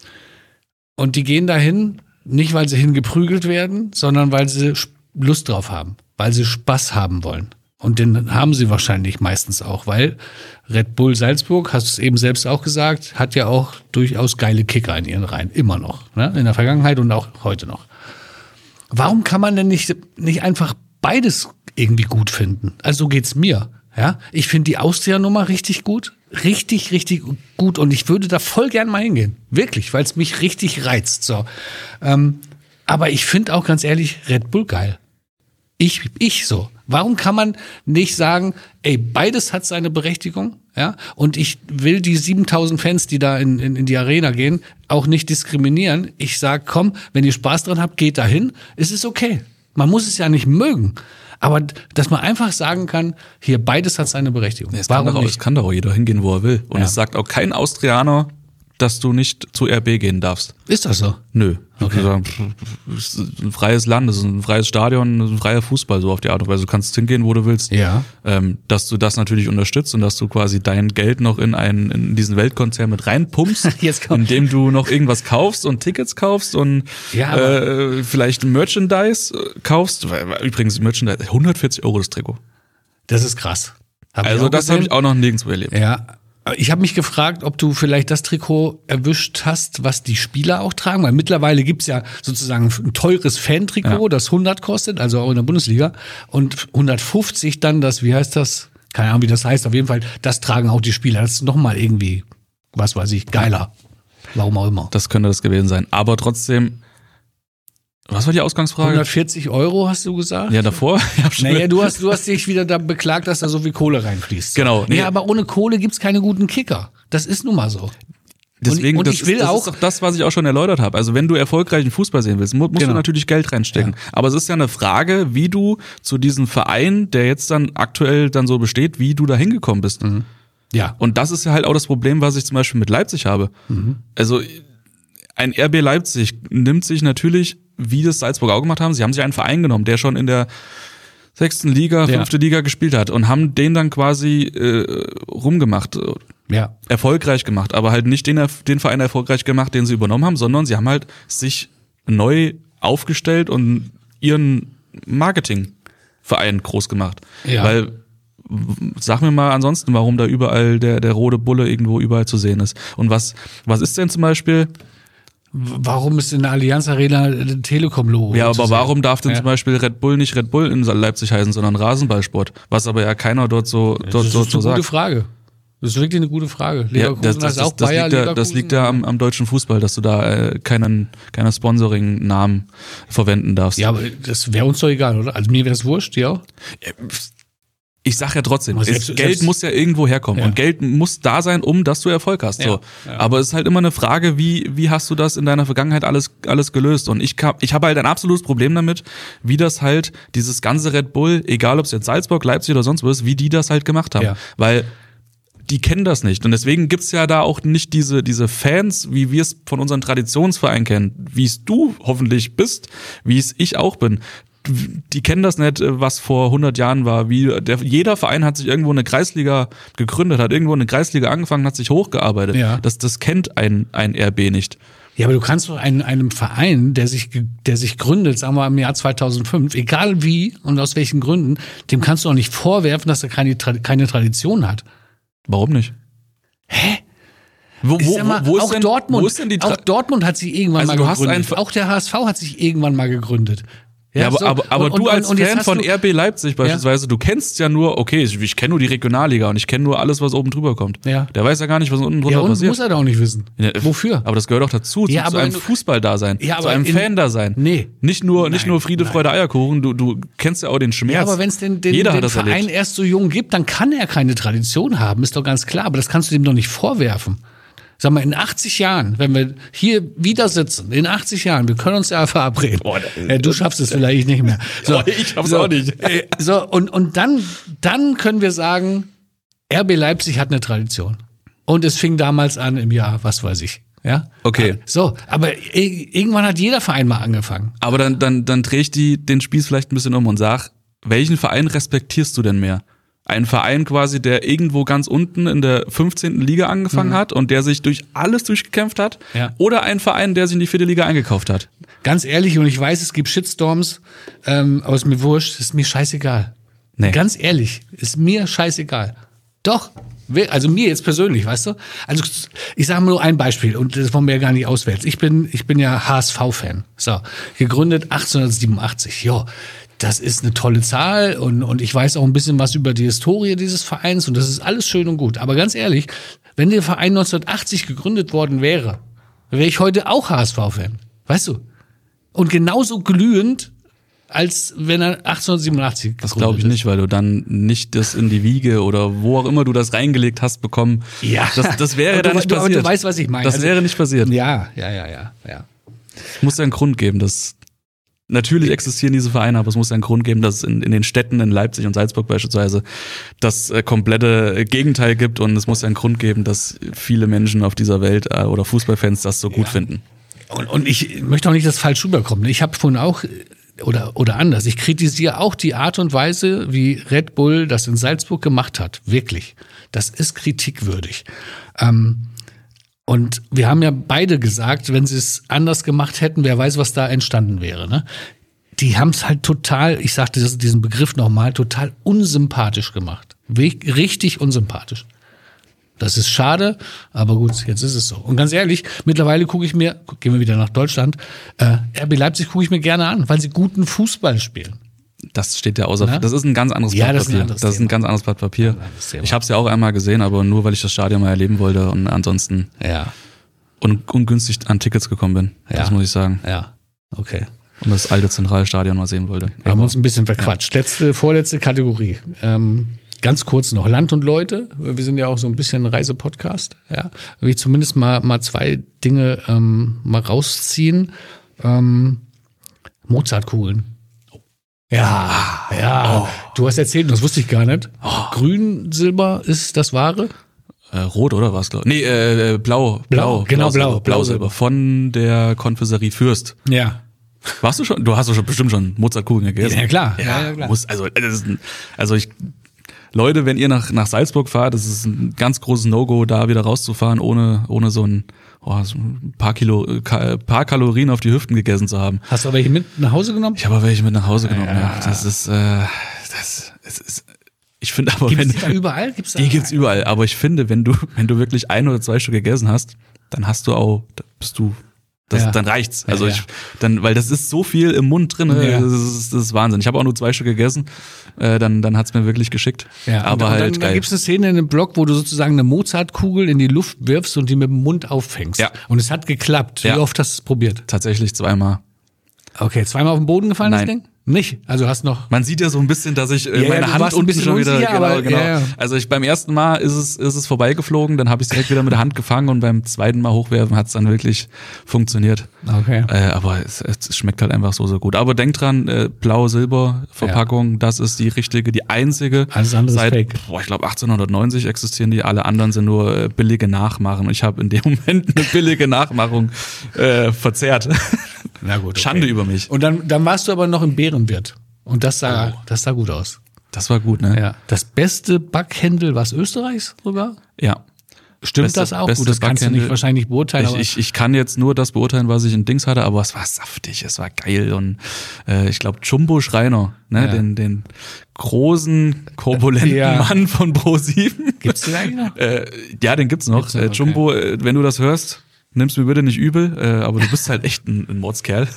Und die gehen dahin, nicht weil sie hingeprügelt werden, sondern weil sie Lust drauf haben, weil sie Spaß haben wollen. Und den haben sie wahrscheinlich meistens auch, weil Red Bull Salzburg, hast du es eben selbst auch gesagt, hat ja auch durchaus geile Kicker in ihren Reihen, immer noch, ne? In der Vergangenheit und auch heute noch. Warum kann man denn nicht, nicht einfach beides irgendwie gut finden? Also so geht's mir. Ja, ich finde die Austria-Nummer richtig gut, richtig, richtig gut und ich würde da voll gern mal hingehen, wirklich, weil es mich richtig reizt. So, ähm, aber ich finde auch ganz ehrlich Red Bull geil. Ich, ich so. Warum kann man nicht sagen, ey, beides hat seine Berechtigung, ja? Und ich will die siebentausend Fans, die da in, in, in die Arena gehen, auch nicht diskriminieren. Ich sag, komm, wenn ihr Spaß dran habt, geht dahin. Es ist okay. Man muss es ja nicht mögen. Aber dass man einfach sagen kann, hier beides hat seine Berechtigung. Ja, es, Warum kann doch, nicht? es kann doch auch jeder hingehen, wo er will. Und ja. es sagt auch kein Austrianer, dass du nicht zu R B gehen darfst. Ist das so? Nö. Okay. Also, es ist ein freies Land, es ist ein freies Stadion, es ist ein freier Fußball, so auf die Art und Weise. Du kannst hingehen, wo du willst. Ja. Ähm, dass du das natürlich unterstützt und dass du quasi dein Geld noch in einen, in diesen Weltkonzern mit reinpumpst, Jetzt kommt- indem du noch irgendwas kaufst und Tickets kaufst und Ja, aber- äh, vielleicht Merchandise äh, kaufst. Übrigens, Merchandise, hundertvierzig Euro das Trikot. Das ist krass. Hab ich Also auch das habe gesehen. ich auch noch nirgendwo erlebt. Ja. Ich habe mich gefragt, ob du vielleicht das Trikot erwischt hast, was die Spieler auch tragen, weil mittlerweile gibt's ja sozusagen ein teures Fan-Trikot, Ja. das hundert kostet, also auch in der Bundesliga, und hundertfünfzig dann das, wie heißt das? Keine Ahnung, wie das heißt, auf jeden Fall, das tragen auch die Spieler. Das ist nochmal irgendwie, was weiß ich, geiler. Warum auch immer. Das könnte das gewesen sein. Aber trotzdem, was war die Ausgangsfrage? hundertvierzig Euro hast du gesagt? Ja, davor. Ich hab schon Naja, du hast, du hast dich wieder da beklagt, dass da so viel Kohle reinfließt. Genau. Nee, Nee. aber ohne Kohle gibt's keine guten Kicker. Das ist nun mal so. Deswegen, und das, ich will ist, das auch- ist doch das, was ich auch schon erläutert habe. Also wenn du erfolgreichen Fußball sehen willst, mu- musst Genau. du natürlich Geld reinstecken. Aber es ist ja eine Frage, wie du zu diesem Verein, der jetzt dann aktuell dann so besteht, wie du da hingekommen bist. Ja. Und das ist ja halt auch das Problem, was ich zum Beispiel mit Leipzig habe. Also ein R B Leipzig nimmt sich natürlich, wie das Salzburg auch gemacht haben, sie haben sich einen Verein genommen, der schon in der sechsten Liga, Ja. fünfte Liga gespielt hat und haben den dann quasi äh, rumgemacht, äh, Ja. erfolgreich gemacht, aber halt nicht den, den Verein erfolgreich gemacht, den sie übernommen haben, sondern sie haben halt sich neu aufgestellt und ihren Marketingverein groß gemacht. Ja. Weil, w- sag mir mal ansonsten, warum da überall der, der rote Bulle irgendwo überall zu sehen ist. Und was, was ist denn zum Beispiel, Warum ist in der Allianz Arena ein Telekom-Logo? ja, zu aber sehen? warum darf denn Ja. zum Beispiel Red Bull nicht Red Bull in Leipzig heißen, sondern Rasenballsport? Was aber ja keiner dort so, dort, Das dort ist so eine gute sagt. Frage. Das ist wirklich eine gute Frage. Ja, Leverkusen das, das, heißt das, auch das, Bayer liegt ja, das Leverkusen. liegt ja am, am deutschen Fußball, dass du da äh, keinen, keinen Sponsoring-Namen verwenden darfst. Ja, aber das wäre uns doch egal, oder? Also mir wäre es wurscht, ja. Ich sag ja trotzdem, Aber es, selbst- Geld selbst- muss ja irgendwo herkommen Ja. und Geld muss da sein, um dass du Erfolg hast. So. Ja, ja. Aber es ist halt immer eine Frage, wie wie hast du das in deiner Vergangenheit alles alles gelöst? Und ich hab, ich habe halt ein absolutes Problem damit, wie das halt dieses ganze Red Bull, egal ob es jetzt Salzburg, Leipzig oder sonst wo ist, wie die das halt gemacht haben, Ja. weil die kennen das nicht. Und deswegen gibt's ja da auch nicht diese, diese Fans, wie wir es von unseren Traditionsvereinen kennen, wie es du hoffentlich bist, wie es ich auch bin. Die kennen das nicht, was vor hundert Jahren war. Wie der, jeder Verein hat sich irgendwo eine Kreisliga gegründet, hat irgendwo eine Kreisliga angefangen, hat sich hochgearbeitet. Ja. Das, das kennt ein, ein R B nicht. Ja, aber du kannst doch einem, einem Verein, der sich, ge- der sich gründet, sagen wir im Jahr zweitausendfünf, egal wie und aus welchen Gründen, dem kannst du auch nicht vorwerfen, dass er keine, Tra- keine Tradition hat. Warum nicht? Hä? Wo, Ich wo, sag mal, wo, ist auch denn, Dortmund, wo ist denn die Tra auch Dortmund hat sich irgendwann Also mal du hast gegründet. ein- Auch der H S V hat sich irgendwann mal gegründet. Ja, aber, so. aber, aber Und- du und- als und jetzt Fan hast von du- R B Leipzig beispielsweise, du kennst ja nur, okay, ich, ich kenne nur die Regionalliga und ich kenne nur alles, was oben drüber kommt. Ja. Der weiß ja gar nicht, was unten drunter Ja, und passiert. muss er doch auch nicht wissen. Ja, Wofür? Aber das gehört auch dazu, Ja, zu, zu aber einem wenn du- Fußball-Dasein, Ja, zu aber einem in- Fan-Dasein. Nee. Nicht nur, nicht Nein, nur Friede, nein. Freude, Eierkuchen, du, du kennst ja auch den Schmerz. Ja, aber wenn es den, den, Jeder den hat das Verein erlebt. erst so jung gibt, dann kann er keine Tradition haben, ist doch ganz klar. Aber das kannst du dem doch nicht vorwerfen. Sag mal, in achtzig Jahren, wenn wir hier wieder sitzen, in achtzig Jahren, wir können uns ja verabreden. Boah, das- ja, du schaffst es vielleicht nicht mehr. So, Oh, ich schaff's so, auch nicht. äh, So, und, und dann, dann können wir sagen, R B Leipzig hat eine Tradition. Und es fing damals an im Jahr, was weiß ich. Ja? Okay. So, aber i- irgendwann hat jeder Verein mal angefangen. Aber dann, dann, dann drehe ich die, den Spieß vielleicht ein bisschen um und sag, welchen Verein respektierst du denn mehr? Ein Verein quasi, der irgendwo ganz unten in der fünfzehnten Liga angefangen hat und der sich durch alles durchgekämpft hat? Ja. Oder ein Verein, der sich in die vierte Liga eingekauft hat? Ganz ehrlich, und ich weiß, es gibt Shitstorms, ähm, aber ist mir wurscht, ist mir scheißegal. Nee. Ganz ehrlich, ist mir scheißegal. Doch, we- also mir jetzt persönlich, weißt du? Also ich sage mal nur ein Beispiel und das wollen wir ja gar nicht auswählen. Ich bin, ich bin ja H S V-Fan. So, gegründet achtzehnhundertsiebenundachtzig. Jo, das ist eine tolle Zahl und, und ich weiß auch ein bisschen was über die Historie dieses Vereins und das ist alles schön und gut. Aber ganz ehrlich, wenn der Verein neunzehnhundertachtzig gegründet worden wäre, wäre ich heute auch H S V-Fan. Weißt du? Und genauso glühend, als wenn er achtzehnhundertsiebenundachtzig Das glaube ich nicht, weil du dann nicht das in die Wiege oder wo auch immer du das reingelegt hast bekommen. Ja. Das, das wäre Aber dann du, nicht du, aber passiert. du weißt, was ich meine. Das Also- wäre nicht passiert. Ja, ja, ja, ja, ja. Muss ja einen Grund geben, dass Natürlich existieren diese Vereine, aber es muss ja einen Grund geben, dass es in, in den Städten, in Leipzig und Salzburg beispielsweise, das äh, komplette Gegenteil gibt und es muss ja einen Grund geben, dass viele Menschen auf dieser Welt äh, oder Fußballfans das so gut Ja. finden. Und, und ich möchte auch nicht, dass falsch rüberkommt. Ich habe vorhin auch, oder, oder anders, ich kritisiere auch die Art und Weise, wie Red Bull das in Salzburg gemacht hat. Wirklich. Das ist kritikwürdig. Ähm, Und wir haben ja beide gesagt, wenn sie es anders gemacht hätten, wer weiß, was da entstanden wäre. Ne? Die haben es halt total, ich sagte diesen Begriff nochmal, total unsympathisch gemacht. Richtig unsympathisch. Das ist schade, aber gut, jetzt ist es so. Und ganz ehrlich, mittlerweile gucke ich mir, gehen wir wieder nach Deutschland, äh, R B Leipzig gucke ich mir gerne an, weil sie guten Fußball spielen. Das steht ja außer, Na? das ist ein ganz anderes Ja, Blatt das ist ein Papier. anderes Das ist ein Thema. ganz anderes Blatt Papier. Ein anderes Thema. Ich habe es ja auch einmal gesehen, aber nur, weil ich das Stadion mal erleben wollte und ansonsten Ja, un ungünstig an Tickets gekommen bin. Ja. Das muss ich sagen. ja, okay. Und das alte Zentralstadion mal sehen wollte. Wir haben uns ein bisschen verquatscht. Letzte, vorletzte Kategorie. Ähm, ganz kurz noch. Land und Leute. Wir sind ja auch so ein bisschen ein Reisepodcast. Ja, will ich zumindest mal, mal zwei Dinge ähm, mal rausziehen. Ähm, Mozartkugeln. Ja, ja. Oh. Du hast erzählt, das wusste ich gar nicht. Grün, Silber ist das Wahre? Äh, rot oder was? Glaub? Nee, äh, blau. Blau, genau, blau. Blau, Blau-Silber. Von der Konfiserie Fürst. Ja. Warst du schon? Du hast doch schon bestimmt schon Mozartkugeln gegessen. Ja, klar. Ja, Ja, ja, klar. Muss, also, das ist ein, also ich, Leute, wenn ihr nach, nach Salzburg fahrt, das ist ein ganz großes No-Go, da wieder rauszufahren, ohne, ohne so ein, oh, so ein paar Kilo, ka, paar Kalorien auf die Hüften gegessen zu haben. Hast du auch welche mit nach Hause genommen? Ich habe aber welche mit nach Hause genommen, ja. Ja. Das ist, äh, das, es ist, ich finde aber, Gibt wenn, es die da überall? Gibt's da die gibt's überall, aber ich finde, wenn du, wenn du wirklich ein oder zwei Stück gegessen hast, dann hast du auch, da bist du, das, Ja. dann reicht's. Also Ja, ich, ja. dann, weil das ist so viel im Mund drin, Ja. das, ist, das ist Wahnsinn. Ich habe auch nur zwei Stück gegessen, äh, dann, dann hat's mir wirklich geschickt. Ja, aber und, und halt dann, dann geil. gibt es eine Szene in dem Blog, wo du sozusagen eine Mozartkugel in die Luft wirfst und die mit dem Mund auffängst. Ja. Und es hat geklappt. Wie Ja. oft hast du es probiert? Tatsächlich zweimal. Okay, zweimal auf den Boden gefallen, Nein. das Ding? Nicht. Also hast noch. Man sieht ja so ein bisschen, dass ich äh, Ja, ja, meine du Hand warst ein unten bisschen schon wieder, unsicher, genau, aber- genau. ja, ja. Also ich beim ersten Mal ist es, ist es vorbeigeflogen, dann habe ich es direkt wieder mit der Hand gefangen und beim zweiten Mal hochwerfen hat es dann wirklich funktioniert. Okay. Äh, aber es, es schmeckt halt einfach so, so gut. Aber denkt dran, äh, Blau-Silber-Verpackung, das ist die richtige, die einzige. Alles andere ist Seit, fake. boah, ich glaube achtzehnhundertneunzig existieren die, alle anderen sind nur äh, billige Nachmachen. Und ich habe in dem Moment eine billige Nachmachung äh, verzehrt. Na gut. Okay. Schande über mich. Und dann, dann warst du aber noch im Bärenwirt. Und das sah, Oh. das sah gut aus. Das war gut, ne? Ja. Das beste Backhändel war es Österreichs sogar? Ja. Stimmt Beste- das auch? beste Gut, das kannst du nicht Backhändel. wahrscheinlich nicht beurteilen. Ich, aber ich, ich kann jetzt nur das beurteilen, was ich in Dings hatte, aber es war saftig, es war geil und äh, ich glaube Jumbo Schreiner, ne, Ja. den den großen korpulenten Ja. Mann von ProSieben. Gibt's den eigentlich noch? Äh, ja, den gibt's noch. Gibt's noch, Äh, okay. Jumbo, äh, wenn du das hörst, nimm's mir bitte nicht übel, äh, aber du bist halt echt ein, ein Mordskerl.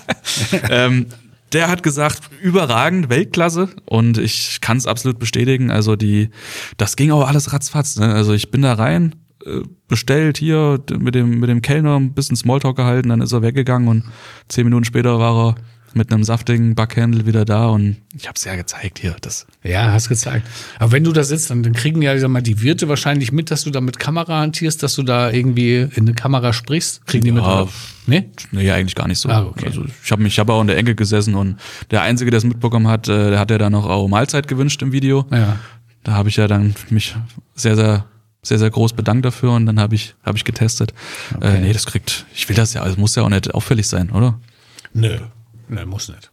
ähm, der hat gesagt, überragend, Weltklasse und ich kann es absolut bestätigen. Also die, das ging auch alles ratzfatz. Ne? Also ich bin da rein, äh, bestellt hier mit dem mit dem Kellner ein bisschen Smalltalk gehalten, dann ist er weggegangen und zehn Minuten später war er mit einem saftigen Backhändel wieder da und ich habe es ja gezeigt hier. Das Ja, hast gezeigt. Aber wenn du da sitzt, dann, dann kriegen ja, sag mal, die Wirte wahrscheinlich mit, dass du da mit Kamera hantierst, dass du da irgendwie in eine Kamera sprichst. Kriegen die mit? Ja. Oder? Nee? Nee, eigentlich gar nicht so. Ah, okay. Also ich habe mich, ich habe auch in der Ecke gesessen und der Einzige, der es mitbekommen hat, äh, der hat ja dann auch, auch Mahlzeit gewünscht im Video. Ja. Da habe ich ja dann mich sehr, sehr, sehr, sehr groß bedankt dafür und dann habe ich, habe ich getestet. Okay. Äh, nee, das kriegt, ich will das ja, also muss ja auch nicht auffällig sein, oder? Nö. Nö, muss nicht.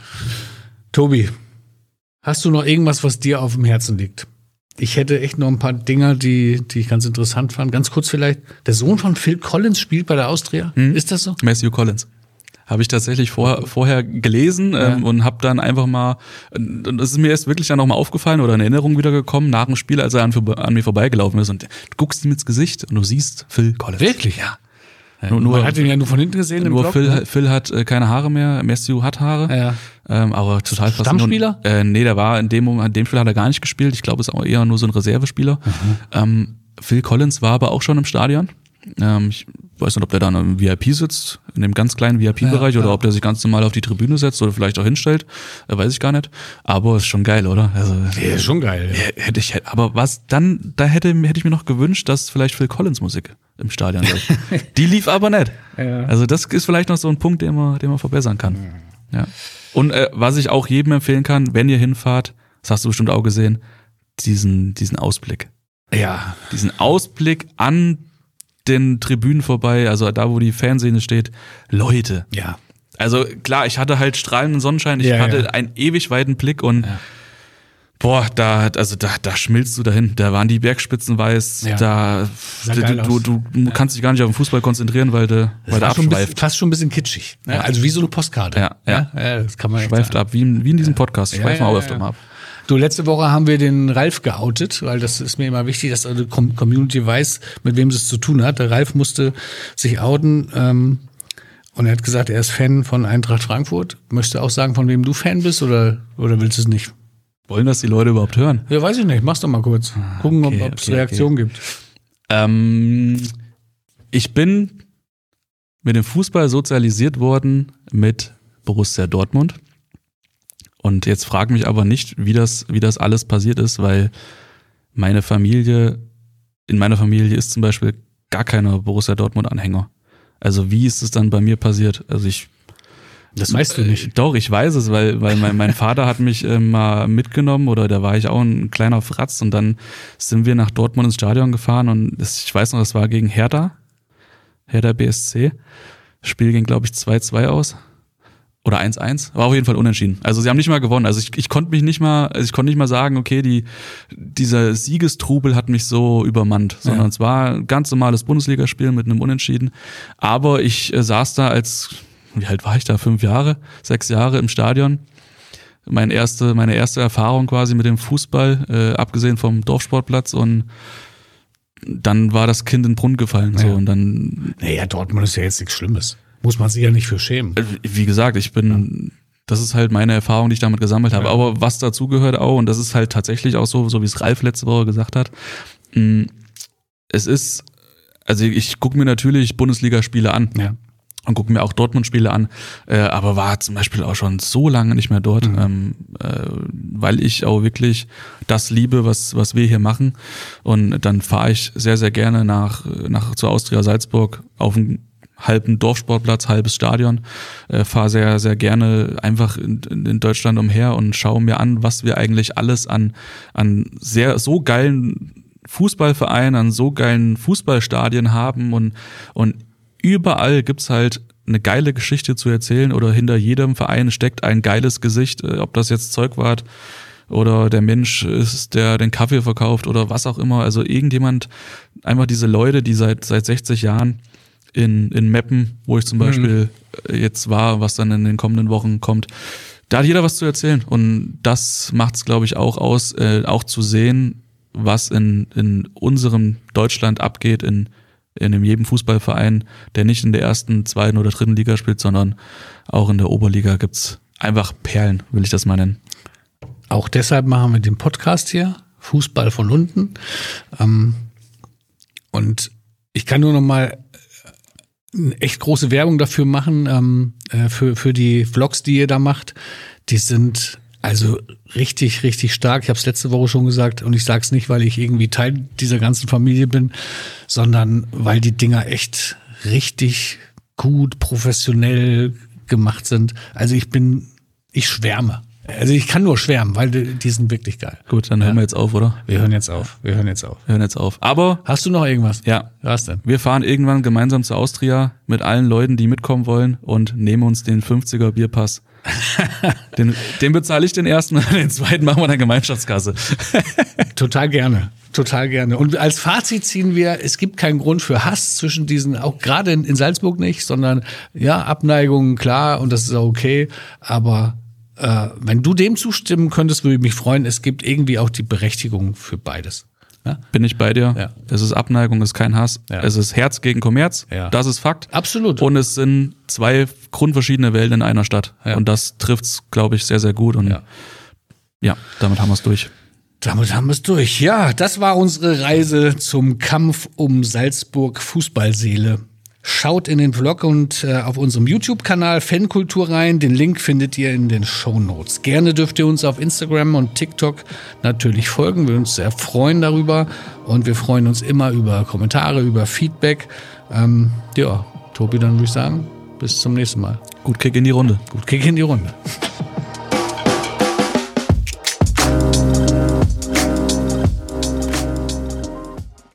Tobi, hast du noch irgendwas, was dir auf dem Herzen liegt? Ich hätte echt noch ein paar Dinger, die, die ich ganz interessant fand. Ganz kurz vielleicht. Der Sohn von Phil Collins spielt bei der Austria. Hm? Ist das so? Matthew Collins. Habe ich tatsächlich vor, vorher gelesen ähm, Ja. und habe dann einfach mal, und das ist mir erst wirklich dann nochmal aufgefallen oder in Erinnerung wiedergekommen, nach dem Spiel, als er an, an mir vorbeigelaufen ist und du guckst ihm ins Gesicht und du siehst Phil Collins. Wirklich? Ja. Nur, nur- Man hat ihn ja nur von hinten gesehen im Nur Blog. Phil, Phil hat äh, keine Haare mehr, Matthew hat Haare. Ja. Ähm, aber total faszinierend. Stammspieler? Äh, nee, der war in dem Moment, an dem Spiel hat er gar nicht gespielt. Ich glaube, ist auch eher nur so ein Reservespieler. Mhm. Ähm, Phil Collins war aber auch schon im Stadion. Ähm, ich weiß nicht, ob der da im V I P sitzt, in dem ganz kleinen V I P-Bereich, Ja, oder ja. ob der sich ganz normal auf die Tribüne setzt oder vielleicht auch hinstellt. Äh, weiß ich gar nicht. Aber ist schon geil, oder? Also, Ja, ist schon geil. ja, hätte ich, aber was dann, da hätte, hätte ich mir noch gewünscht, dass vielleicht Phil Collins Musik im Stadion läuft. Die lief aber nicht. Ja. Also das ist vielleicht noch so ein Punkt, den man, den man verbessern kann. Ja. Und äh, was ich auch jedem empfehlen kann, wenn ihr hinfahrt, das hast du bestimmt auch gesehen, diesen, diesen Ausblick. Ja. Diesen Ausblick an den Tribünen vorbei, also da, wo die Fanszene steht. Leute. Ja. Also klar, ich hatte halt strahlenden Sonnenschein, ich ja, hatte ja. einen ewig weiten Blick und ja. boah, da, also da, da schmilzt du dahin. Da waren die Bergspitzen weiß, ja. da, du, du, du ja. kannst dich gar nicht auf den Fußball konzentrieren, weil du, weil der abschweift. Bisschen, fast schon ein bisschen kitschig. Ja. Also wie so eine Postkarte. Ja, ja. ja. ja das kann man schweift sagen. ab, wie in, wie in diesem Podcast. Ja, Schweifen ja, wir auch ja, öfter ja. mal ab. Du, letzte Woche haben wir den Ralf geoutet, weil das ist mir immer wichtig, dass die Community weiß, mit wem es zu tun hat. Der Ralf musste sich outen ähm, und er hat gesagt, er ist Fan von Eintracht Frankfurt. Möchtest du auch sagen, von wem du Fan bist oder, oder willst du es nicht? Wollen das die Leute überhaupt hören? Ja, weiß ich nicht. Mach's doch mal kurz. Gucken, okay, ob es okay, Reaktionen okay. gibt. Ähm, ich bin mit dem Fußball sozialisiert worden mit Borussia Dortmund. Und jetzt frag mich aber nicht, wie das, wie das alles passiert ist, weil meine Familie, in meiner Familie ist zum Beispiel gar keiner Borussia Dortmund-Anhänger. Also wie ist es dann bei mir passiert? Also ich Das weißt du nicht. Äh, doch, ich weiß es, weil, weil mein, mein Vater hat mich äh, mal mitgenommen oder da war ich auch ein kleiner Fratz und dann sind wir nach Dortmund ins Stadion gefahren und das, ich weiß noch, das war gegen Hertha, Hertha B S C. Das Spiel ging, glaube ich, zwei zwei aus. Oder eins eins, war auf jeden Fall unentschieden. Also sie haben nicht mal gewonnen. Also ich, ich konnte mich nicht mal, also ich konnte nicht mal sagen, okay, die, dieser Siegestrubel hat mich so übermannt, sondern ja. es war ein ganz normales Bundesligaspiel mit einem Unentschieden. Aber ich äh, saß da als, wie alt war ich da? Fünf Jahre, sechs Jahre im Stadion. Meine erste, meine erste Erfahrung quasi mit dem Fußball, äh, abgesehen vom Dorfsportplatz und dann war das Kind in den Brunnen gefallen. Ja. So und dann. Naja, Dortmund ist ja jetzt nichts Schlimmes. Muss man sich ja nicht für schämen. Wie gesagt, ich bin, das ist halt meine Erfahrung, die ich damit gesammelt habe. Ja. Aber was dazu gehört auch, und das ist halt tatsächlich auch so, so wie es Ralf letzte Woche gesagt hat, es ist, also ich gucke mir natürlich Bundesligaspiele an. Ja. Und gucke mir auch Dortmund-Spiele an, äh, aber war zum Beispiel auch schon so lange nicht mehr dort, mhm. ähm, äh, weil ich auch wirklich das liebe, was was wir hier machen. Und dann fahre ich sehr, sehr gerne nach nach zur Austria Salzburg auf einen halben Dorfsportplatz, halbes Stadion, äh, fahre sehr, sehr gerne einfach in, in Deutschland umher und schaue mir an, was wir eigentlich alles an an sehr so geilen Fußballvereinen, an so geilen Fußballstadien haben und und überall gibt's halt eine geile Geschichte zu erzählen oder hinter jedem Verein steckt ein geiles Gesicht, ob das jetzt Zeugwart oder der Mensch ist, der den Kaffee verkauft oder was auch immer. Also irgendjemand, einfach diese Leute, die seit seit sechzig Jahren in in Meppen, wo ich zum Beispiel mhm. jetzt war, was dann in den kommenden Wochen kommt, da hat jeder was zu erzählen und das macht's, glaube ich, auch aus, äh, auch zu sehen, was in in unserem Deutschland abgeht, in in jedem Fußballverein, der nicht in der ersten, zweiten oder dritten Liga spielt, sondern auch in der Oberliga gibt's einfach Perlen, will ich das mal nennen. Auch deshalb machen wir den Podcast hier, Fußball von unten. Und ich kann nur noch mal eine echt große Werbung dafür machen, für, für die Vlogs, die ihr da macht. Die sind also richtig, richtig stark. Ich habe es letzte Woche schon gesagt und ich sage es nicht, weil ich irgendwie Teil dieser ganzen Familie bin, sondern weil die Dinger echt richtig gut, professionell gemacht sind. Also ich bin, ich schwärme. Also ich kann nur schwärmen, weil die, die sind wirklich geil. Gut, dann ja. hören wir jetzt auf, oder? Wir hören jetzt auf. Wir hören jetzt auf. Wir hören jetzt auf. Aber hast du noch irgendwas? Ja. Was denn? Wir fahren irgendwann gemeinsam zur Austria mit allen Leuten, die mitkommen wollen und nehmen uns den fünfziger Bierpass. den, den bezahle ich den ersten, den zweiten machen wir dann Gemeinschaftskasse. Total gerne, total gerne. Und als Fazit ziehen wir, es gibt keinen Grund für Hass zwischen diesen, auch gerade in, in Salzburg nicht, sondern ja, Abneigungen, klar, und das ist auch okay, aber äh, wenn du dem zustimmen könntest, würde ich mich freuen, es gibt irgendwie auch die Berechtigung für beides. Ja? Bin ich bei dir. Ja. Es ist Abneigung, es ist kein Hass. Ja. Es ist Herz gegen Kommerz. Ja. Das ist Fakt. Absolut. Und es sind zwei grundverschiedene Welten in einer Stadt. Ja. Und das trifft's, glaube ich, sehr, sehr gut. Und ja, ja damit haben wir es durch. Damit haben wir es durch. Ja, das war unsere Reise zum Kampf um Salzburg Fußballseele. Schaut in den Vlog und äh, auf unserem YouTube-Kanal Fankultur rein. Den Link findet ihr in den Shownotes. Gerne dürft ihr uns auf Instagram und TikTok natürlich folgen. Wir uns sehr freuen darüber. Und wir freuen uns immer über Kommentare, über Feedback. Ähm, ja, Tobi, dann würde ich sagen, Bis zum nächsten Mal. Gut Kick in die Runde. Gut Kick in die Runde.